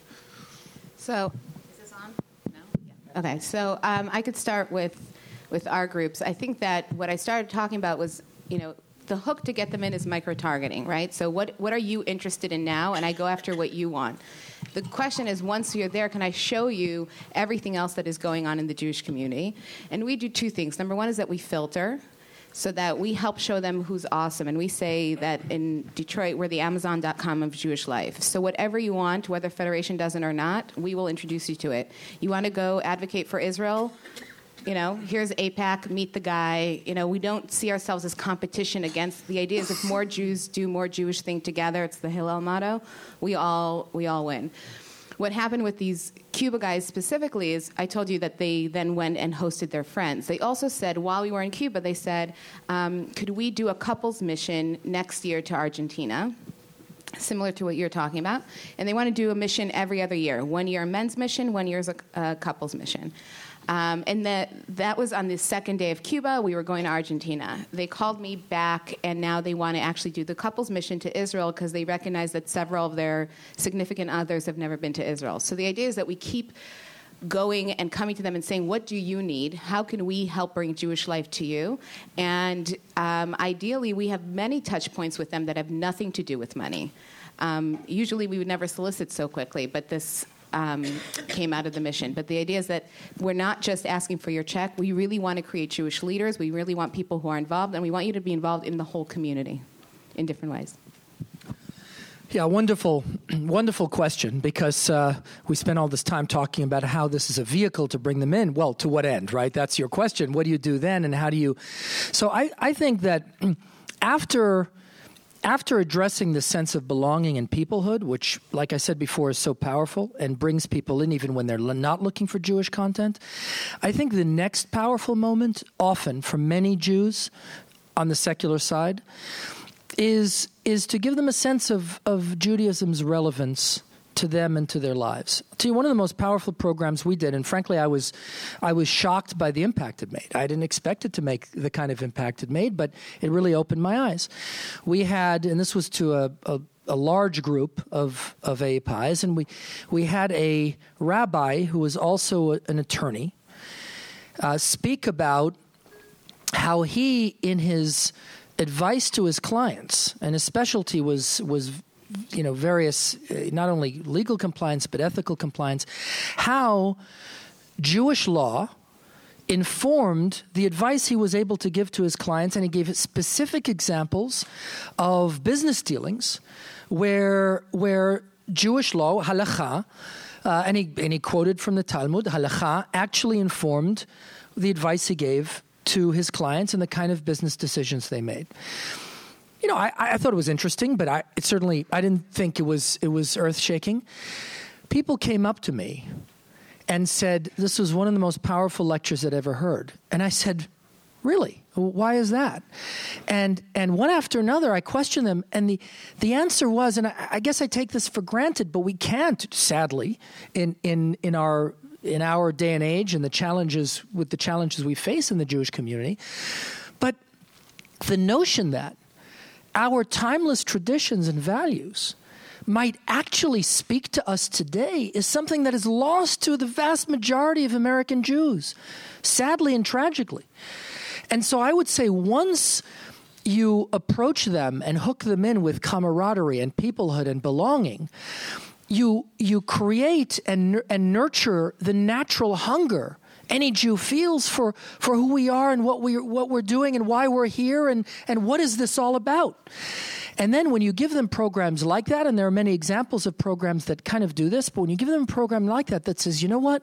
B: So, is this on? No? Yeah. Okay, so um, I could start with with our groups. I think that what I started talking about was, you know, the hook to get them in is micro-targeting, right? So what what are you interested in now? And I go after what you want. The question is, once you're there, can I show you everything else that is going on in the Jewish community? And we do two things. Number one is that we filter, so that we help show them who's awesome. And we say that in Detroit, we're the Amazon dot com of Jewish life. So whatever you want, whether Federation does it or not, we will introduce you to it. You want to go advocate for Israel? You know, here's AIPAC, meet the guy. You know, we don't see ourselves as competition against. The idea is if more Jews do more Jewish thing together, it's the Hillel motto, we all we all win. What happened with these Cuba guys specifically is I told you that they then went and hosted their friends. They also said, while we were in Cuba, they said, um, could we do a couples mission next year to Argentina, similar to what you're talking about? And they want to do a mission every other year. One year a men's mission, one year is a, a couples mission. Um, and that that was on the second day of Cuba. We were going to Argentina. They called me back, and now they want to actually do the couples mission to Israel because they recognize that several of their significant others have never been to Israel. So the idea is that we keep going and coming to them and saying, what do you need? How can we help bring Jewish life to you? And um, ideally, we have many touch points with them that have nothing to do with money. Um, usually, we would never solicit so quickly, but this Um, came out of the mission. But the idea is that we're not just asking for your check. We really want to create Jewish leaders. We really want people who are involved, and we want you to be involved in the whole community in different ways.
C: Yeah, wonderful, wonderful question, because uh, we spent all this time talking about how this is a vehicle to bring them in. Well, to what end, right? That's your question. What do you do then, and how do you... So I, I think that after... After addressing the sense of belonging and peoplehood, which, like I said before, is so powerful and brings people in even when they're not looking for Jewish content, I think the next powerful moment, often for many Jews on the secular side, is is to give them a sense of, of Judaism's relevance to them and to their lives. I'll tell you, one of the most powerful programs we did, and frankly, I was I was shocked by the impact it made. I didn't expect it to make the kind of impact it made, but it really opened my eyes. We had, and this was to a, a, a large group of, of A P Is, and we, we had a rabbi who was also a, an attorney uh, speak about how he, in his advice to his clients, and his specialty was was you know various uh, not only legal compliance but ethical compliance, how Jewish law informed the advice he was able to give to his clients, and he gave specific examples of business dealings where where Jewish law, halakha, uh, and he and he quoted from the Talmud, halakha actually informed the advice he gave to his clients and the kind of business decisions they made. You know, I, I thought it was interesting, but I it certainly I didn't think it was it was earth-shaking. People came up to me and said, this was one of the most powerful lectures I'd ever heard. And I said, really? Why is that? And and one after another, I questioned them, and the, the answer was, and I, I guess I take this for granted, but we can't, sadly, in in in our in our day and age, and the challenges with the challenges we face in the Jewish community. But the notion that our timeless traditions and values might actually speak to us today is something that is lost to the vast majority of American Jews, sadly and tragically. And so I would say once you approach them and hook them in with camaraderie and peoplehood and belonging, you you create and and nurture the natural hunger any Jew feels for, for who we are and what we what we're doing and why we're here and, and what is this all about. And then when you give them programs like that, and there are many examples of programs that kind of do this, but when you give them a program like that that says, you know what,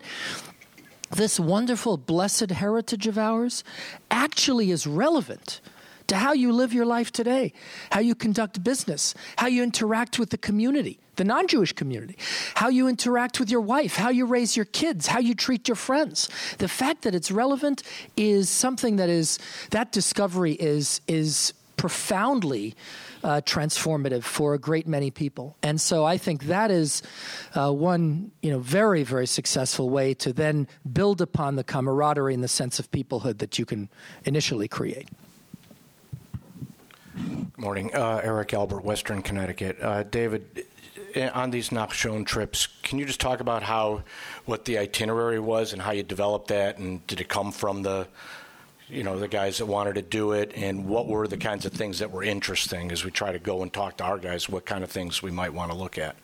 C: this wonderful, blessed heritage of ours actually is relevant to how you live your life today, how you conduct business, how you interact with the community, the non-Jewish community, how you interact with your wife, how you raise your kids, how you treat your friends. The fact that it's relevant is something that is, that discovery is, is profoundly uh, transformative for a great many people. And so I think that is uh, one, you know, very, very successful way to then build upon the camaraderie and the sense of peoplehood that you can initially create.
G: Good morning. Uh, Eric Albert, Western Connecticut. Uh, David, on these Nachshon trips, can you just talk about how, what the itinerary was and how you developed that, and did it come from the, you know, the guys that wanted to do it, and what were the kinds of things that were interesting as we try to go and talk to our guys, what kind of things we might want to look at?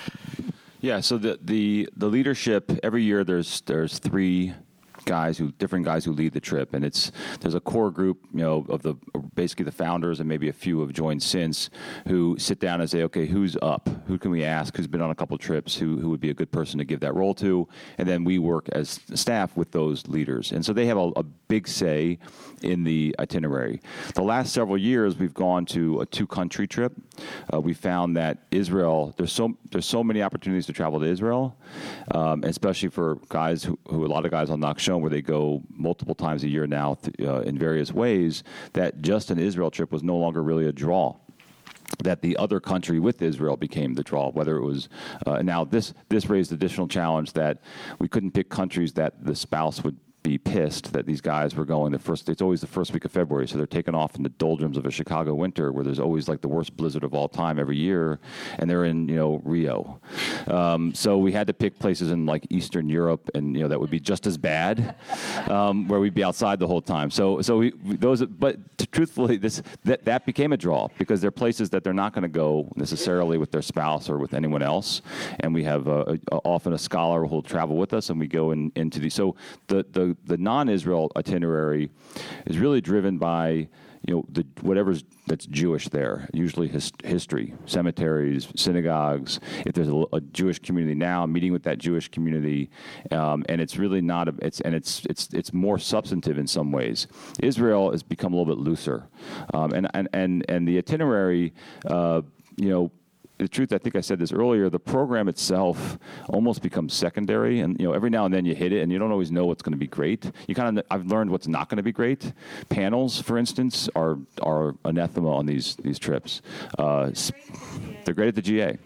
D: Yeah, so the the, the leadership, every year there's there's three guys who different guys who lead the trip, and it's there's a core group, you know, of the basically the founders, and maybe a few have joined since, who sit down and say, okay, who's up? Who can we ask? Who's been on a couple of trips? Who who would be a good person to give that role to? And then we work as staff with those leaders, and so they have a, a big say in the itinerary. The last several years, we've gone to a two-country trip. Uh, we found that Israel, there's so there's so many opportunities to travel to Israel, um, especially for guys who, who a lot of guys on Nachshon, where they go multiple times a year now th- uh, in various ways, that just an Israel trip was no longer really a draw. That the other country with Israel became the draw, whether it was uh, now this this raised additional challenge that we couldn't pick countries that the spouse would be pissed that these guys were going the first, it's always the first week of February, so they're taking off in the doldrums of a Chicago winter where there's always like the worst blizzard of all time every year, and they're in, you know, Rio. Um, so we had to pick places in like Eastern Europe, and, you know, that would be just as bad, um, where we'd be outside the whole time. So so we, we those, but to, truthfully, this that, that became a draw, because they're places that they're not going to go necessarily with their spouse or with anyone else, and we have uh, a, often a scholar who'll travel with us, and we go in, into the, so the, the The non-Israel itinerary is really driven by, you know, the whatever's that's Jewish there, usually his, history, cemeteries, synagogues. If there's a, a Jewish community now, meeting with that Jewish community, um, and it's really not a, it's and it's it's it's more substantive in some ways. Israel has become a little bit looser, um, and and and and the itinerary, uh, you know. The truth, I think I said this earlier, the program itself almost becomes secondary, and, you know, every now and then you hit it, and you don't always know what's going to be great. You kind of, I've learned what's not going to be great. Panels, for instance, are are anathema on these these trips. Uh, they're great at the G A.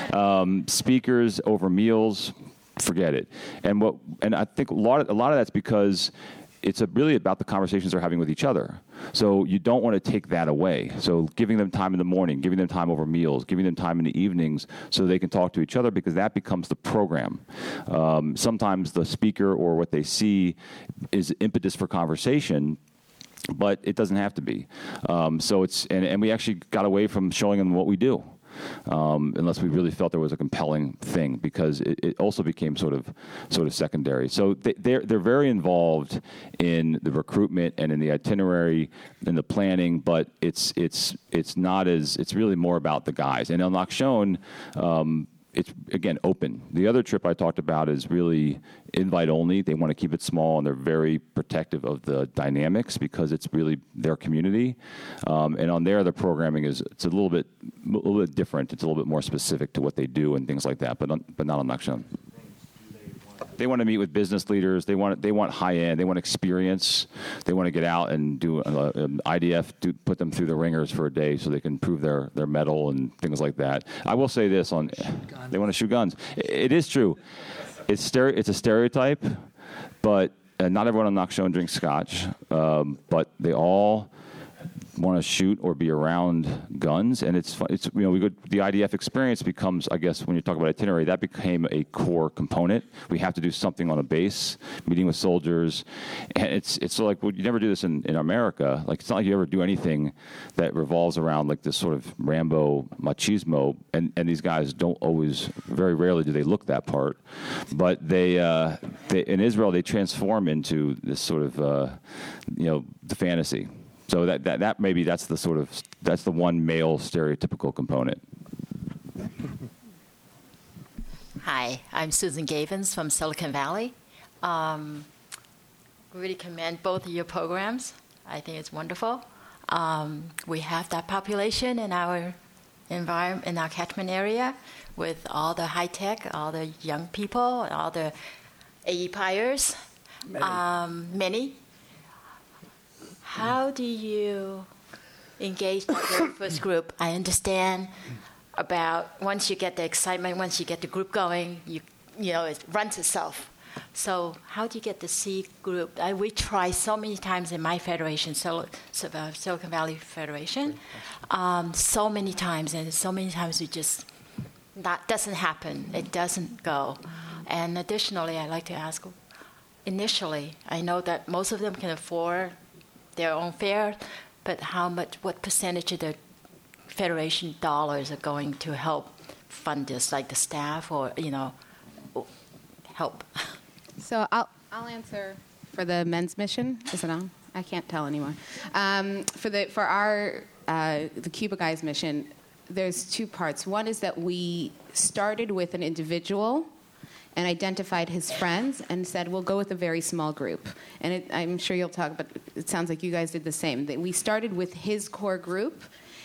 D: Um, speakers over meals, forget it. And what, and I think a lot of, a lot of that's because it's a really about the conversations they're having with each other. So you don't want to take that away. So giving them time in the morning, giving them time over meals, giving them time in the evenings so they can talk to each other, because that becomes the program. Um, sometimes the speaker or what they see is impetus for conversation, but it doesn't have to be. Um, so it's and, and we actually got away from showing them what we do. Um, unless we really felt there was a compelling thing, because it, it also became sort of sort of secondary. So they, they're they're very involved in the recruitment and in the itinerary and the planning, but it's it's it's not as it's really more about the guys. And on Nakshon, um, it's again open. The other trip I talked about is really invite only. They want to keep it small, and they're very protective of the dynamics because it's really their community. Um, and on there, the programming is it's a little bit a little bit different. It's a little bit more specific to what they do and things like that. But on, but not on Nakshon. They want to meet with business leaders. They want they want high end. They want experience. They want to get out and do uh, um, I D F, do, put them through the ringers for a day so they can prove their, their mettle and things like that. I will say this: on they want to shoot guns. It, it is true. It's stere- It's a stereotype, but uh, not everyone on Nakshon drinks scotch. Um, but they all want to shoot or be around guns, and it's fun. It's you know we go, the I D F experience becomes, I guess, when you talk about itinerary, that became a core component. We have to do something on a base, meeting with soldiers, and it's it's like well, you never do this in, in America. Like it's not like you ever do anything that revolves around like this sort of Rambo machismo, and, and these guys don't always, very rarely do they look that part, but they, uh, they in Israel they transform into this sort of uh, you know the fantasy. So that, that that maybe that's the sort of that's the one male stereotypical component.
H: Hi, I'm Susan Gavins from Silicon Valley. Um, really commend both of your programs. I think it's wonderful. Um, we have that population in our environment, in our catchment area, with all the high tech, all the young people, all the occupiers, many. Um, many. How do you engage the very first group? I understand about once you get the excitement, once you get the group going, you you know it runs itself. So how do you get the C group? I, we try so many times in my federation, Sil- uh, Silicon Valley Federation, um, so many times, and so many times we just that doesn't happen. It doesn't go. And additionally, I'd like to ask. Initially, I know that most of them can afford their own fare, but how much, what percentage of the federation dollars are going to help fund this, like the staff or, you know, help?
B: So I'll I'll answer for the men's mission. Is it on? I can't tell anymore. Um, for the for our uh, the Cuba Guys mission, there's two parts. One is that we started with an individual and identified his friends and said, we'll go with a very small group. And it, I'm sure you'll talk, but it sounds like you guys did the same. That we started with his core group,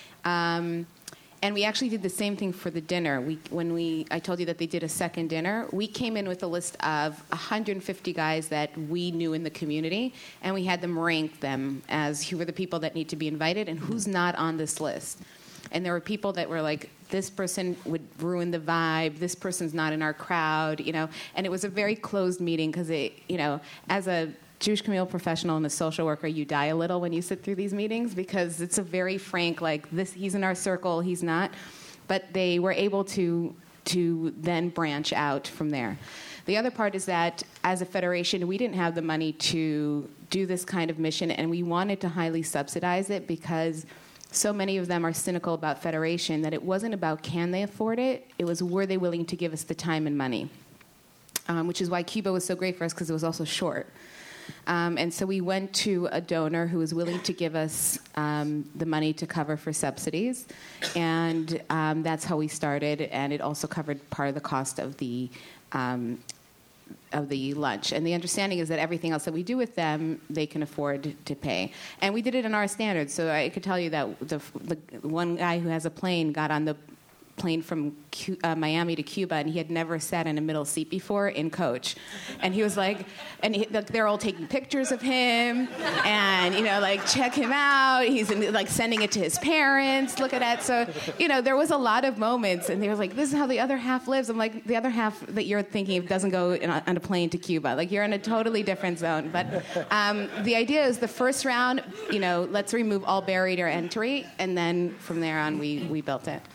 B: um, and we actually did the same thing for the dinner. We, when we, I told you that they did a second dinner, we came in with a list of one hundred fifty guys that we knew in the community, and we had them rank them as who were the people that need to be invited and who's not on this list. And there were people that were like, this person would ruin the vibe, this person's not in our crowd, you know. And it was a very closed meeting because, it, you know, as a Jewish communal professional and a social worker, you die a little when you sit through these meetings because it's a very frank, like, this, he's in our circle, he's not. But they were able to to then branch out from there. The other part is that as a federation, we didn't have the money to do this kind of mission, and we wanted to highly subsidize it because so many of them are cynical about federation that it wasn't about can they afford it, it was were they willing to give us the time and money, um, which is why Cuba was so great for us because it was also short. Um, and so we went to a donor who was willing to give us um, the money to cover for subsidies, and um, that's how we started, and it also covered part of the cost of the um, of the lunch. And the understanding is that everything else that we do with them, they can afford to pay. And we did it in our standards. So I could tell you that the, the one guy who has a plane got on the plane from Cu- uh, Miami to Cuba, and he had never sat in a middle seat before in coach. And he was like, and he, they're all taking pictures of him, and, you know, like, check him out. He's in, like sending it to his parents. Look at that. So, you know, there was a lot of moments, and they were like, this is how the other half lives. I'm like, the other half that you're thinking of doesn't go in a, on a plane to Cuba. Like, you're in a totally different zone. But um, the idea is the first round, you know, let's remove all barrier to entry, and then from there on, we, we built it.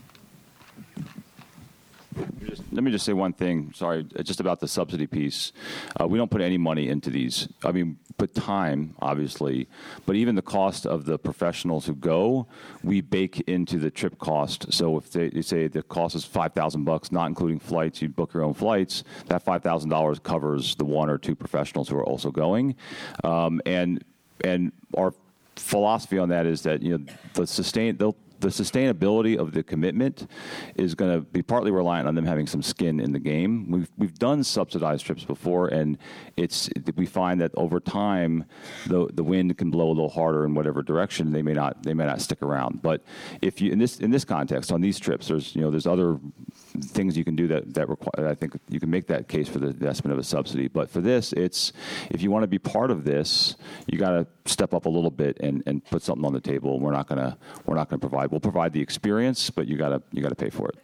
D: Let me just say one thing, sorry, just about the subsidy piece. Uh, we don't put any money into these. I mean, put time, obviously, but even the cost of the professionals who go, we bake into the trip cost. So if they, they say the cost is five thousand bucks, not including flights, you book your own flights, that five thousand dollars covers the one or two professionals who are also going. Um, and and our philosophy on that is that, you know, the sustain, they'll, the sustainability of the commitment is going to be partly reliant on them having some skin in the game. We've we've done subsidized trips before, and it's we find that over time, the the wind can blow a little harder in whatever direction. They may not they may not stick around. But if you in this in this context on these trips, there's you know there's other things you can do that that require. I think you can make that case for the investment of a subsidy. But for this, it's if you want to be part of this, you got to step up a little bit and, and put something on the table. We're not gonna we're not gonna provide. We'll provide the experience, but you gotta you gotta pay for it.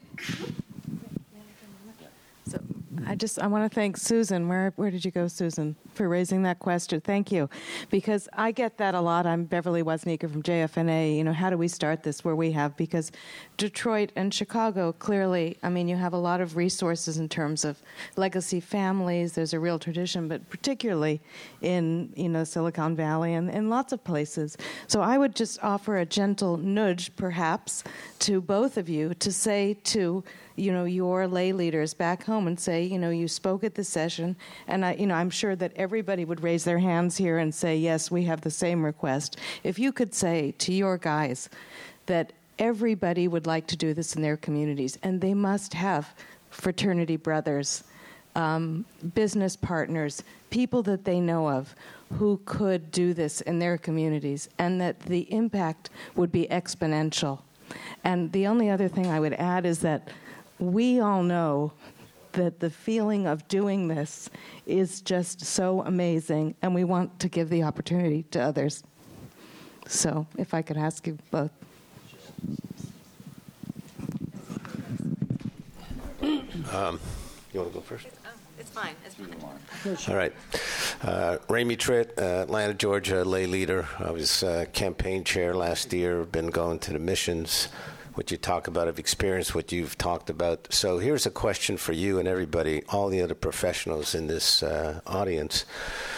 I: So I just I want to thank Susan. Where where did you go, Susan, for raising that question? Thank you, because I get that a lot. I'm Beverly Wozniak from J F N A. You know, how do we start this where we have? Because Detroit and Chicago, clearly, I mean, you have a lot of resources in terms of legacy families. There's a real tradition, but particularly in, you know, Silicon Valley and in lots of places. So I would just offer a gentle nudge, perhaps, to both of you to say to, you know, your lay leaders back home and say, you know, you spoke at the session, and I, you know, I'm sure that everybody would raise their hands here and say, yes, we have the same request. If you could say to your guys that everybody would like to do this in their communities, and they must have fraternity brothers, um, business partners, people that they know of who could do this in their communities, and that the impact would be exponential. And the only other thing I would add is that we all know that the feeling of doing this is just so amazing, and we want to give the opportunity to others. So if I could ask you both.
J: Um, you want to go first?
H: Oh, it's fine. It's fine.
J: All right. Uh, Ramey Tritt, uh, Atlanta, Georgia, lay leader. I was uh, campaign chair last year. Been going to the missions. What you talk about, I've experienced what you've talked about. So here's a question for you and everybody, all the other professionals in this uh, audience.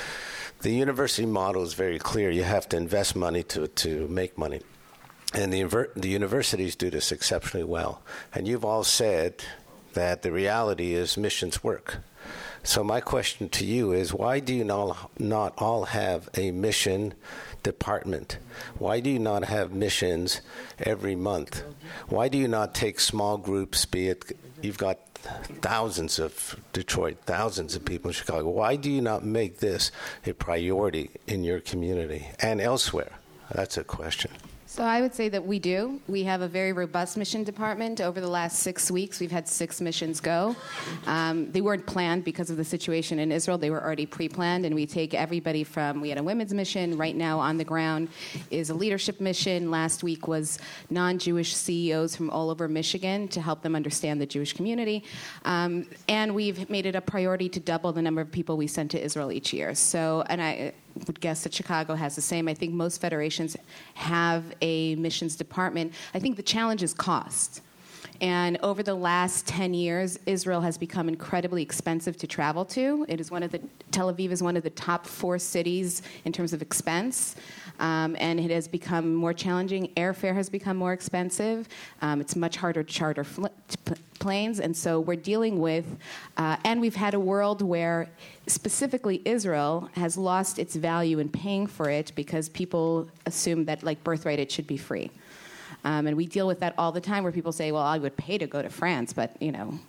J: The university model is very clear. You have to invest money to, to make money. And the, inver- the universities do this exceptionally well. And you've all said that the reality is missions work. So my question to you is, why do you not, not all have a mission department? Why do you not have missions every month? Why do you not take small groups, be it you've got thousands of Detroit, thousands of people in Chicago. Why do you not make this a priority in your community and elsewhere? That's a question.
B: So I would say that we do. We have a very robust mission department. Over the last six weeks, we've had six missions go. Um, they weren't planned because of the situation in Israel. They were already pre-planned, and we take everybody from, we had a women's mission. Right now on the ground is a leadership mission. Last week was non-Jewish C E Os from all over Michigan to help them understand the Jewish community. Um, and we've made it a priority to double the number of people we send to Israel each year. So, and I would guess that Chicago has the same. I think most federations have a missions department. I think the challenge is cost. And over the last ten years, Israel has become incredibly expensive to travel to. It is one of the, Tel Aviv is one of the top four cities in terms of expense. Um, and it has become more challenging. Airfare has become more expensive. Um, it's much harder to charter fl- planes. And so we're dealing with, uh, and we've had a world where specifically Israel has lost its value in paying for it because people assume that, like birthright, it should be free. Um, and we deal with that all the time where people say, well, I would pay to go to France, but, you know,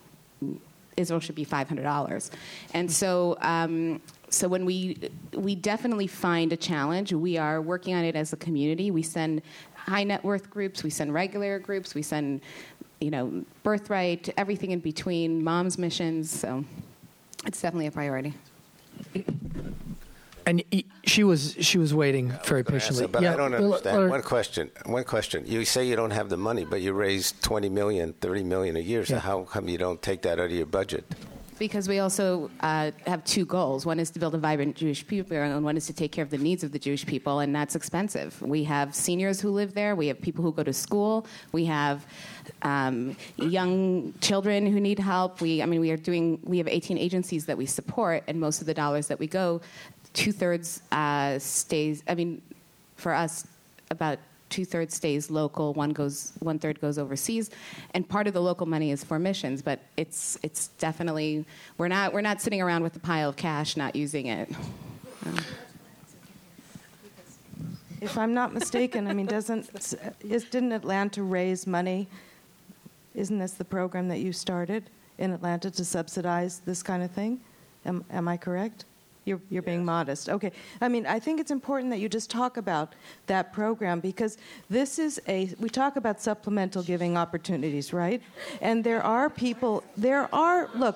B: Israel should be five hundred dollars. And so um, so when we we definitely find a challenge, we are working on it as a community. We send high net worth groups, we send regular groups, we send you know, Birthright, everything in between, Mom's Missions. So it's definitely a priority.
C: And she was she was waiting very patiently.
J: But
C: yeah,
J: I don't understand.
C: or,
J: one question. One question. You say you don't have the money, but you raise twenty million, thirty million a year. So
C: yeah.
J: how come you don't take that out of your budget?
B: Because we also uh, have two goals. One is to build a vibrant Jewish people, and one is to take care of the needs of the Jewish people, and that's expensive. We have seniors who live there. We have people who go to school. We have um, young children who need help. We, I mean, we are doing. We have eighteen agencies that we support, and most of the dollars that we go, two thirds uh, stays. I mean, for us, about two-thirds stays local, one goes, one-third goes overseas, and part of the local money is for missions. But it's it's definitely we're not we're not sitting around with a pile of cash not using it. Um.
I: If I'm not mistaken, I mean, doesn't is, didn't Atlanta raise money? Isn't this the program that you started in Atlanta to subsidize this kind of thing? Am am I correct? You're, you're being modest. Okay. I mean, I think it's important that you just talk about that program because this is a, we talk about supplemental giving opportunities, right? And there are people, there are, look.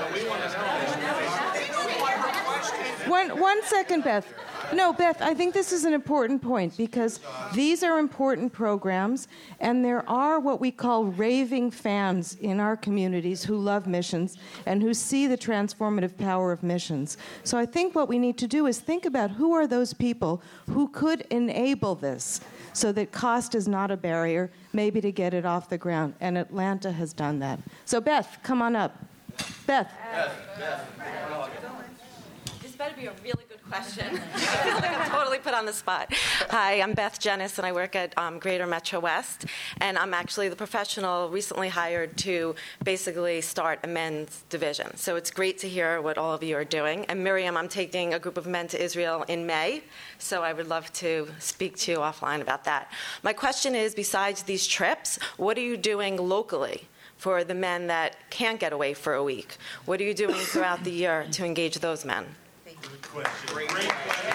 I: One, one second, Beth. No, Beth, I think this is an important point because these are important programs, and there are what we call raving fans in our communities who love missions and who see the transformative power of missions. So I think what we need to do is think about who are those people who could enable this so that cost is not a barrier, maybe to get it off the ground. And Atlanta has done that. So Beth, come on up. Beth. Beth. Beth.
K: This better be a really good question. I feel like I'm totally put on the spot. Hi, I'm Beth Jennis, and I work at um, Greater Metro West. And I'm actually the professional recently hired to basically start a men's division. So it's great to hear what all of you are doing. And Miriam, I'm taking a group of men to Israel in May, so I would love to speak to you offline about that. My question is, besides these trips, what are you doing locally for the men that can't get away for a week? What are you doing throughout the year to engage those men?
L: Good question. Great question.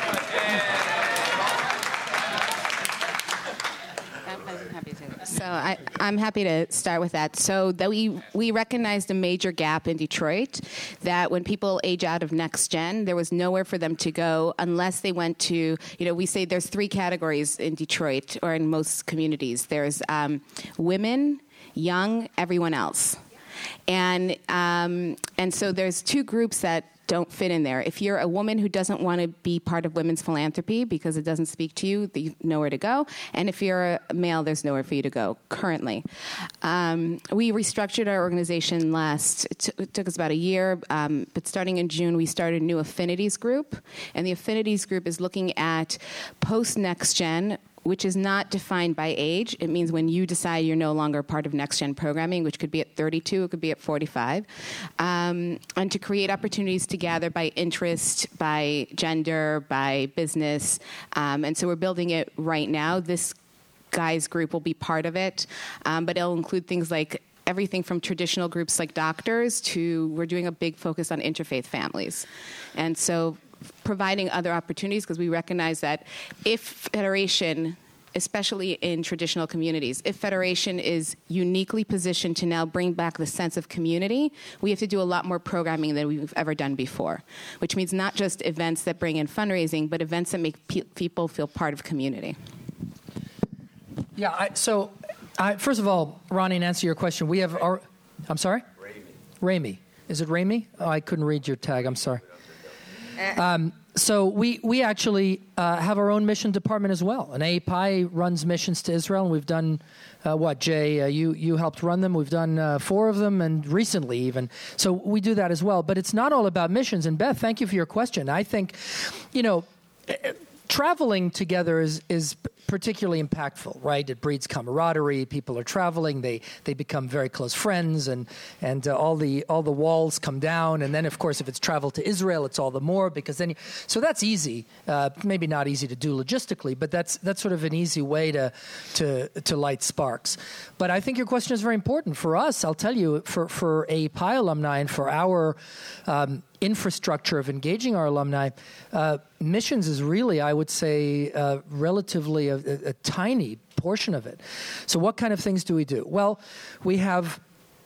B: So I, I'm happy to start with that. So that we, we recognized a major gap in Detroit, that when people age out of Next Gen, there was nowhere for them to go unless they went to, you know, we say there's three categories in Detroit or in most communities. There's um, women, young, everyone else. And um, and so there's two groups that don't fit in there. If you're a woman who doesn't want to be part of women's philanthropy because it doesn't speak to you, you have nowhere to go. And if you're a male, there's nowhere for you to go currently. Um, we restructured our organization last, it, t- it took us about a year, um, but starting in June, we started a new affinities group. And the affinities group is looking at post-Next Gen, which is not defined by age. It means when you decide you're no longer part of next-gen programming, which could be at thirty-two, it could be at forty-five, um, and to create opportunities to gather by interest, by gender, by business. Um, and so we're building it right now. This guys group will be part of it, um, but it'll include things like everything from traditional groups like doctors to we're doing a big focus on interfaith families. And so providing other opportunities, because we recognize that if Federation, especially in traditional communities, if Federation is uniquely positioned to now bring back the sense of community, we have to do a lot more programming than we've ever done before, which means not just events that bring in fundraising, but events that make pe- people feel part of community.
C: Yeah, I, so I, first of all, Ronnie, to answer your question, we have our, I'm sorry? Rami. Rami. Is it Rami? Oh, I couldn't read your tag. I'm sorry. Um, so we we actually uh, have our own mission department as well. And A P I runs missions to Israel, and we've done uh, what, Jay? Uh, you you helped run them. We've done uh, four of them, and recently even. So we do that as well. But it's not all about missions. And Beth, thank you for your question. I think, you know, traveling together is is particularly impactful, right? It breeds camaraderie. People are traveling; they they become very close friends, and and uh, all the all the walls come down. And then, of course, if it's travel to Israel, it's all the more because then. You, so that's easy. Uh, maybe not easy to do logistically, but that's that's sort of an easy way to to to light sparks. But I think your question is very important for us. I'll tell you, for for A P I alumni and for our um, infrastructure of engaging our alumni, uh, missions is really, I would say, uh, relatively a, a, a tiny portion of it. So what kind of things do we do? Well, we have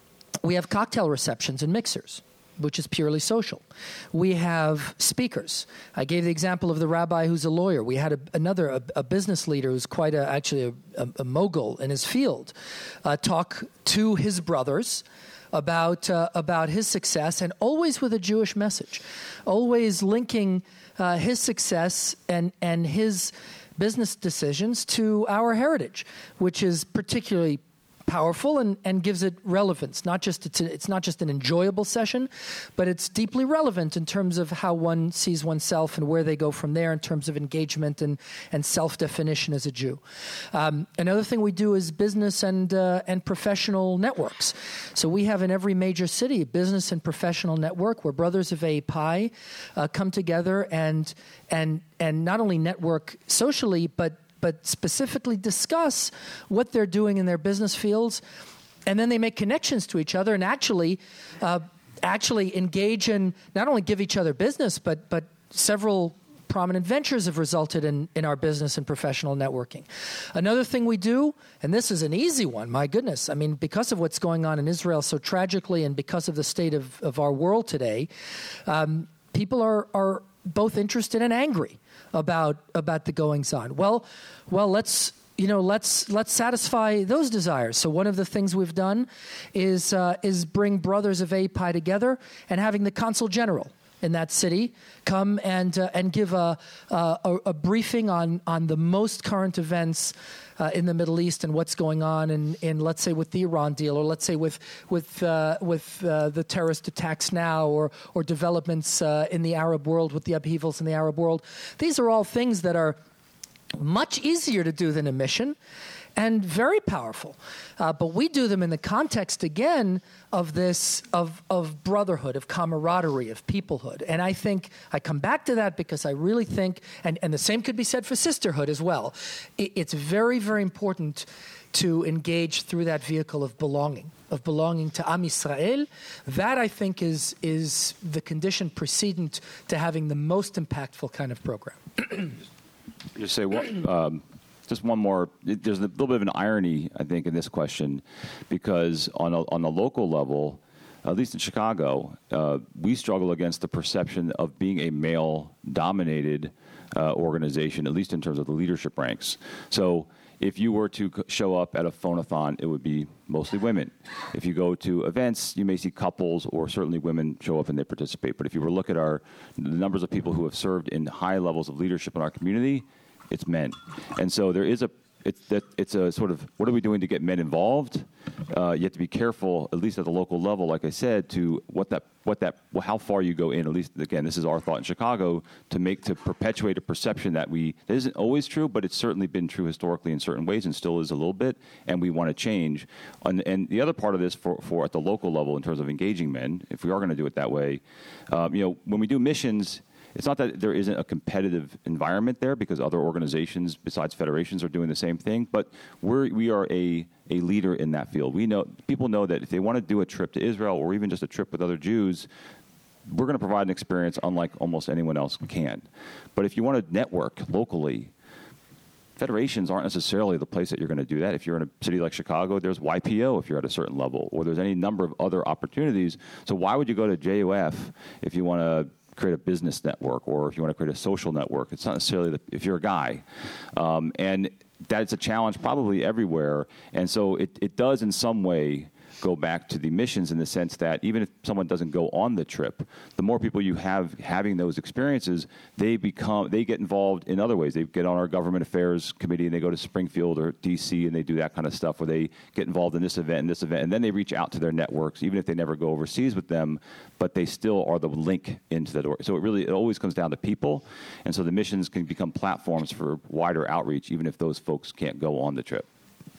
C: we have cocktail receptions and mixers, which is purely social. We have speakers. I gave the example of the rabbi who's a lawyer. We had a, another, a, a business leader who's quite a, actually a, a, a mogul in his field, uh, talk to his brothers about uh, about his success, and always with a Jewish message, always linking uh, his success and and his business decisions to our heritage, which is particularly powerful and, and gives it relevance. Not just it's, a, it's not just an enjoyable session, but it's deeply relevant in terms of how one sees oneself and where they go from there in terms of engagement and, and self-definition as a Jew. Um, another thing we do is business and uh, and professional networks. So we have in every major city a business and professional network where Brothers of A P I uh, come together and and and not only network socially, but but specifically discuss what they're doing in their business fields, and then they make connections to each other and actually uh, actually engage in not only give each other business, but but several prominent ventures have resulted in, in our business and professional networking. Another thing we do, and this is an easy one, my goodness, I mean, because of what's going on in Israel so tragically and because of the state of, of our world today, um, people are, are both interested and angry about about the goings on. Well, well, let's you know let's let's satisfy those desires. So one of the things we've done is uh, is bring Brothers of A P I together and having the consul general in that city come and uh, and give a, a a briefing on on the most current events uh, in the Middle East and what's going on in, in let's say with the Iran deal, or let's say with with uh, with uh, the terrorist attacks now, or or developments uh, in the Arab world with the upheavals in the Arab world. These are all things that are much easier to do than a mission, and very powerful. Uh, but we do them in the context, again, of this, of, of brotherhood, of camaraderie, of peoplehood. And I think, I come back to that because I really think, and, and the same could be said for sisterhood as well. It, it's very, very important to engage through that vehicle of belonging, of belonging to Am Yisrael. That, I think, is, is the condition precedent to having the most impactful kind of program.
D: Just say what... Um, Just one more. There's a little bit of an irony, I think, in this question, because on a, on a local level, at least in Chicago, uh, we struggle against the perception of being a male-dominated uh, organization, at least in terms of the leadership ranks. So if you were to show up at a phone-a-thon, it would be mostly women. If you go to events, you may see couples or certainly women show up and they participate. But if you were to look at our the numbers of people who have served in high levels of leadership in our community, it's men. And so there is a, it's, that, it's a sort of, what are we doing to get men involved? Uh, you have to be careful, at least at the local level, like I said, to what that, what that, well, how far you go in, at least, again, this is our thought in Chicago, to make, to perpetuate a perception that we, that isn't always true, but it's certainly been true historically in certain ways and still is a little bit, and we want to change. And, and the other part of this for, for at the local level in terms of engaging men, if we are going to do it that way, um, you know, when we do missions, it's not that there isn't a competitive environment there, because other organizations besides federations are doing the same thing, but we're, we are a, a leader in that field. We know, people know that if they want to do a trip to Israel or even just a trip with other Jews, we're going to provide an experience unlike almost anyone else can. But if you want to network locally, federations aren't necessarily the place that you're going to do that. If you're in a city like Chicago, there's Y P O if you're at a certain level, or there's any number of other opportunities. So why would you go to J O F if you want to create a business network, or if you want to create a social network? It's not necessarily the, if you're a guy. Um, and that's a challenge probably everywhere. And so it, it does in some way go back to the missions, in the sense that even if someone doesn't go on the trip, the more people you have having those experiences, they become, they get involved in other ways. They get on our government affairs committee and they go to Springfield or D C and they do that kind of stuff, where they get involved in this event and this event, and then they reach out to their networks, even if they never go overseas with them, but they still are the link into that. So it really, it always comes down to people. And so the missions can become platforms for wider outreach, even if those folks can't go on the trip.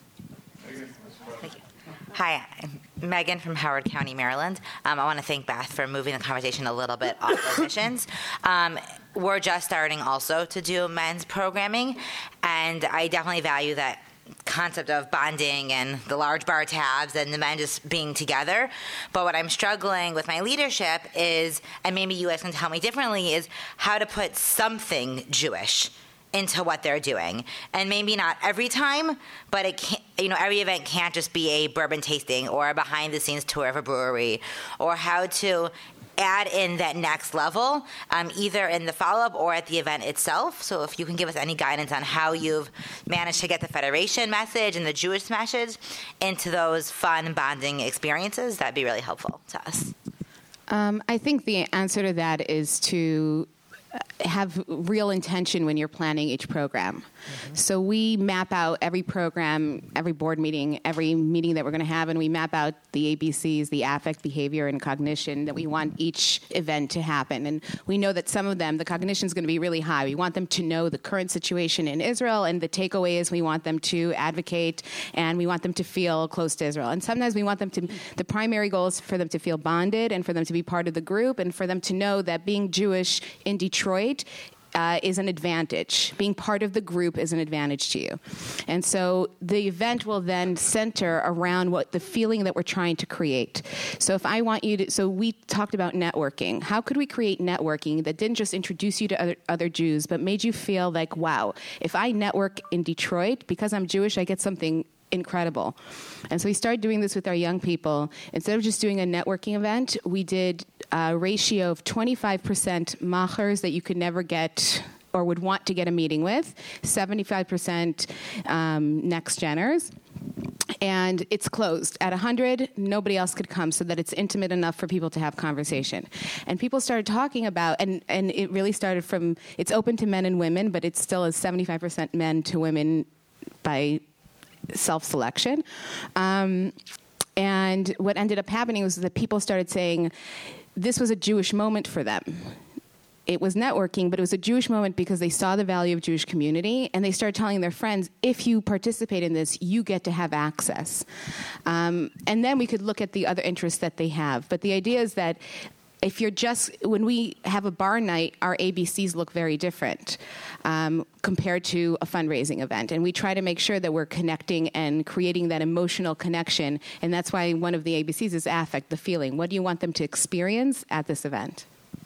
M: Hi, I'm Megan from Howard County, Maryland. Um, I want to thank Beth for moving the conversation a little bit off of missions. Um, we're just starting also to do men's programming, and I definitely value that concept of bonding and the large bar tabs and the men just being together. But what I'm struggling with my leadership is, and maybe you guys can tell me differently, is how to put something Jewish into what they're doing. And maybe not every time, but it can't, you know, every event can't just be a bourbon tasting or a behind-the-scenes tour of a brewery, or how to add in that next level, um, either in the follow-up or at the event itself. So if you can give us any guidance on how you've managed to get the Federation message and the Jewish message into those fun bonding experiences, that'd be really helpful to us.
B: Um, I think the answer to that is to have real intention when you're planning each program. Mm-hmm. So we map out every program, every board meeting, every meeting that we're going to have, and we map out the A B Cs, the affect, behavior, and cognition that we want each event to happen. And we know that some of them, the cognition is going to be really high. We want them to know the current situation in Israel, and the takeaway is we want them to advocate, and we want them to feel close to Israel. And sometimes we want them to, the primary goal is for them to feel bonded and for them to be part of the group and for them to know that being Jewish in Detroit Uh, is an advantage. Being part of the group is an advantage to you. And so the event will then center around what the feeling that we're trying to create. So if I want you to, so we talked about networking. How could we create networking that didn't just introduce you to other, other Jews, but made you feel like, wow, if I network in Detroit, because I'm Jewish, I get something incredible. And so we started doing this with our young people. Instead of just doing a networking event, we did a ratio of twenty-five percent machers that you could never get or would want to get a meeting with, seventy-five percent um, next geners. And it's closed. At one hundred, nobody else could come so that it's intimate enough for people to have conversation. And people started talking about, and, and it really started from, it's open to men and women, but it still is seventy-five percent men to women by self-selection. Um, and what ended up happening was that people started saying this was a Jewish moment for them. It was networking, but it was a Jewish moment because they saw the value of Jewish community, and they started telling their friends, if you participate in this, you get to have access. Um, and then we could look at the other interests that they have. But the idea is that if you're just, when we have a bar night, our A B Cs look very different um, compared to a fundraising event. And we try to make sure that we're connecting and creating that emotional connection. And that's why one of the A B Cs is affect, the feeling. What do you want them to experience at this event?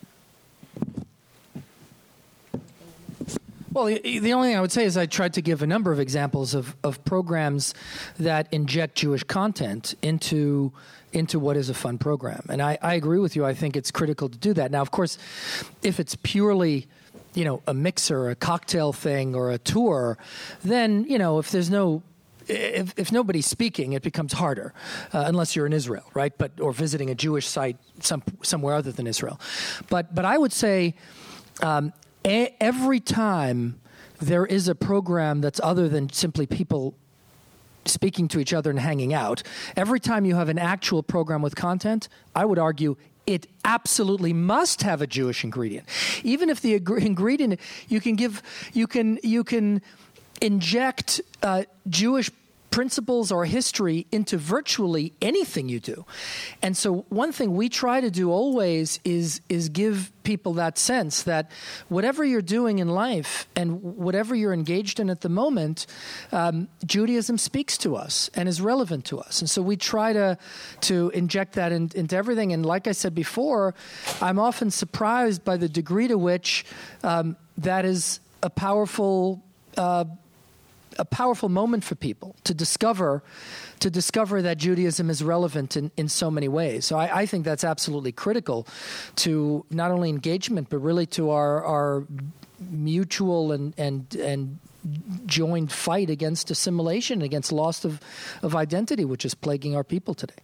C: Well, the only thing I would say is I tried to give a number of examples of, of programs that inject Jewish content into into what is a fun program. And I, I agree with you. I think it's critical to do that. Now, of course, if it's purely, you know, a mixer, a cocktail thing, or a tour, then, you know, if there's no If, if nobody's speaking, it becomes harder, uh, unless you're in Israel, right? But or visiting a Jewish site some, somewhere other than Israel. But but I would say um, a, every time there is a program that's other than simply people speaking to each other and hanging out, every time you have an actual program with content, I would argue it absolutely must have a Jewish ingredient. Even if the ag- ingredient you can give, you can you can. inject uh, Jewish principles or history into virtually anything you do. And so one thing we try to do always is is give people that sense that whatever you're doing in life and whatever you're engaged in at the moment, um, Judaism speaks to us and is relevant to us. And so we try to to inject that in, into everything. And like I said before, I'm often surprised by the degree to which um, that is a powerful uh, a powerful moment for people to discover to discover that Judaism is relevant in, in so many ways. So I, I think that's absolutely critical to not only engagement, but really to our our mutual and and and joined fight against assimilation, against loss of, of identity, which is plaguing our people today.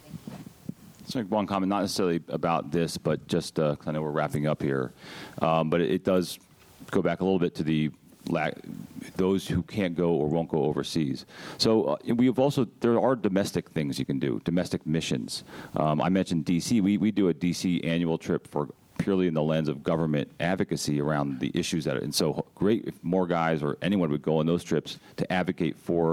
D: Let's make one comment, not necessarily about this, but just uh, 'cause I know we're wrapping up here, um, but it, it does go back a little bit to the those who can't go or won't go overseas. So uh, we have also, there are domestic things you can do, domestic missions. Um, I mentioned D C. We, we do a D C annual trip for purely in the lens of government advocacy around the issues that are, and so great if more guys or anyone would go on those trips to advocate for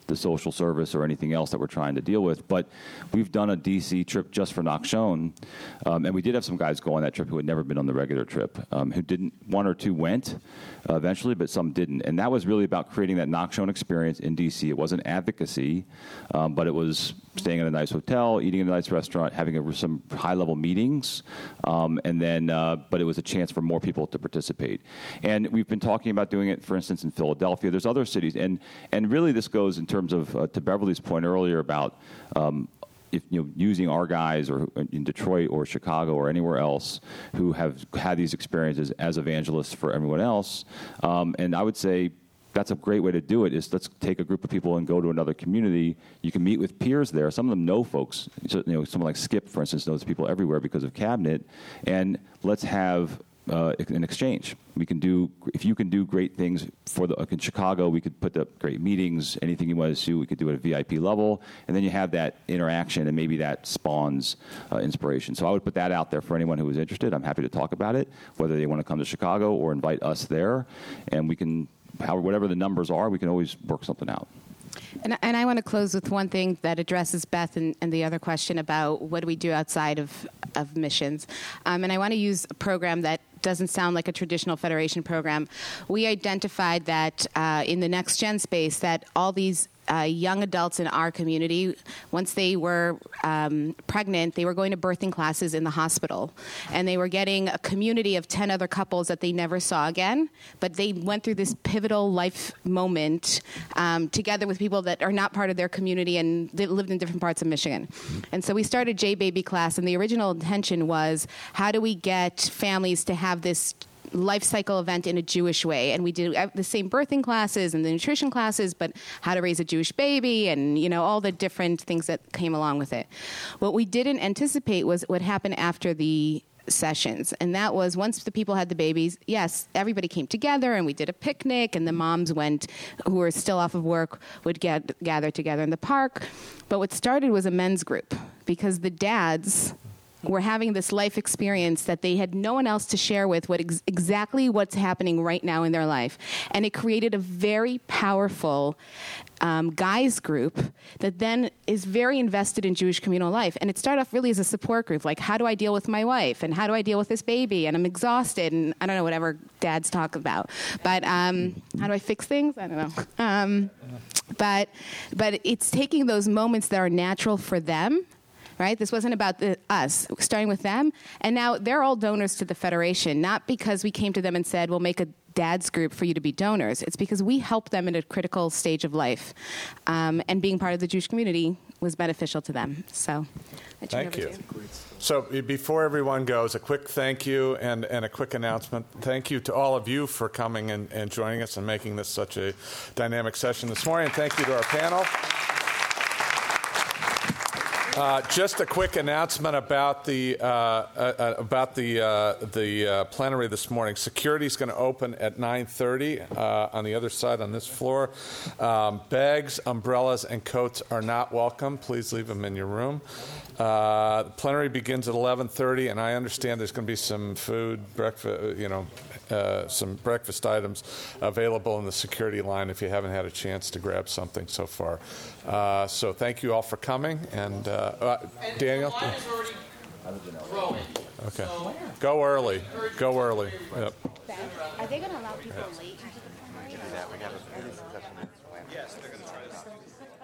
D: the social service or anything else that we're trying to deal with. But we've done a D C trip just for Nakshon, um, and we did have some guys go on that trip who had never been on the regular trip, um, who didn't, one or two went uh, eventually, but some didn't. And that was really about creating that Nakshon experience in D C. It wasn't advocacy, um, but it was staying in a nice hotel, eating in a nice restaurant, having a, some high-level meetings, um, and then, uh, but it was a chance for more people to participate. And we've been talking about doing it, for instance, in Philadelphia. There's other cities, and and really this goes in terms of, uh, to Beverly's point earlier about um, if, you know, using our guys or in Detroit or Chicago or anywhere else who have had these experiences as evangelists for everyone else. Um, and I would say that's a great way to do it, is let's take a group of people and go to another community. You can meet with peers there. Some of them know folks. So, you know, someone like Skip, for instance, knows people everywhere because of Cabinet. And let's have uh, an exchange. We can do, if you can do great things for the, like in Chicago, we could put up great meetings, anything you want to do, we could do it at a V I P level. And then you have that interaction, and maybe that spawns uh, inspiration. So I would put that out there for anyone who is interested. I'm happy to talk about it, whether they want to come to Chicago or invite us there. And we can, However, whatever the numbers are, we can always work something out.
B: And, and I want to close with one thing that addresses Beth and, and the other question about what do we do outside of, of missions. Um, and I want to use a program that doesn't sound like a traditional Federation program. We identified that uh, in the Next Gen space that all these Uh, young adults in our community, once they were um, pregnant, they were going to birthing classes in the hospital. And they were getting a community of ten other couples that they never saw again. But they went through this pivotal life moment um, together with people that are not part of their community and they lived in different parts of Michigan. And so we started J-Baby class, and the original intention was, how do we get families to have this life cycle event in a Jewish way? And we did the same birthing classes and the nutrition classes, but how to raise a Jewish baby and, you know, all the different things that came along with it. What we didn't anticipate was what happened after the sessions. And that was, once the people had the babies, yes, everybody came together and we did a picnic, and the moms went, who were still off of work, would get gather together in the park. But what started was a men's group, because the dads were having this life experience that they had no one else to share with, what ex- exactly what's happening right now in their life. And it created a very powerful um, guys group that then is very invested in Jewish communal life. And it started off really as a support group, like, how do I deal with my wife? And how do I deal with this baby? And I'm exhausted, and I don't know, whatever dads talk about. But um, how do I fix things? I don't know. Um, but but it's taking those moments that are natural for them. Right? This wasn't about the, us, starting with them. And now they're all donors to the Federation, not because we came to them and said, we'll make a dad's group for you to be donors. It's because we help them in a critical stage of life. Um, and being part of the Jewish community was beneficial to them. So I turn
A: Thank
B: over
A: you.
B: to you.
A: So before everyone goes, a quick thank you and, and a quick announcement. Thank you to all of you for coming and, and joining us and making this such a dynamic session this morning. Thank you to our panel. Uh, just a quick announcement about the uh, uh, about the uh, the uh, plenary this morning. Security is going to open at nine thirty uh, on the other side on this floor. Um, bags, umbrellas, and coats are not welcome. Please leave them in your room. Uh, the plenary begins at eleven thirty, and I understand there's going to be some food, breakfast, you know, uh, some breakfast items available in the security line if you haven't had a chance to grab something so far. Uh, so thank you all for coming, and. Uh, Uh, Daniel? Okay. Go early. Go early. Yep.
B: Are they going to allow people late?
E: We can do that. We got a, yes, they're going to try to.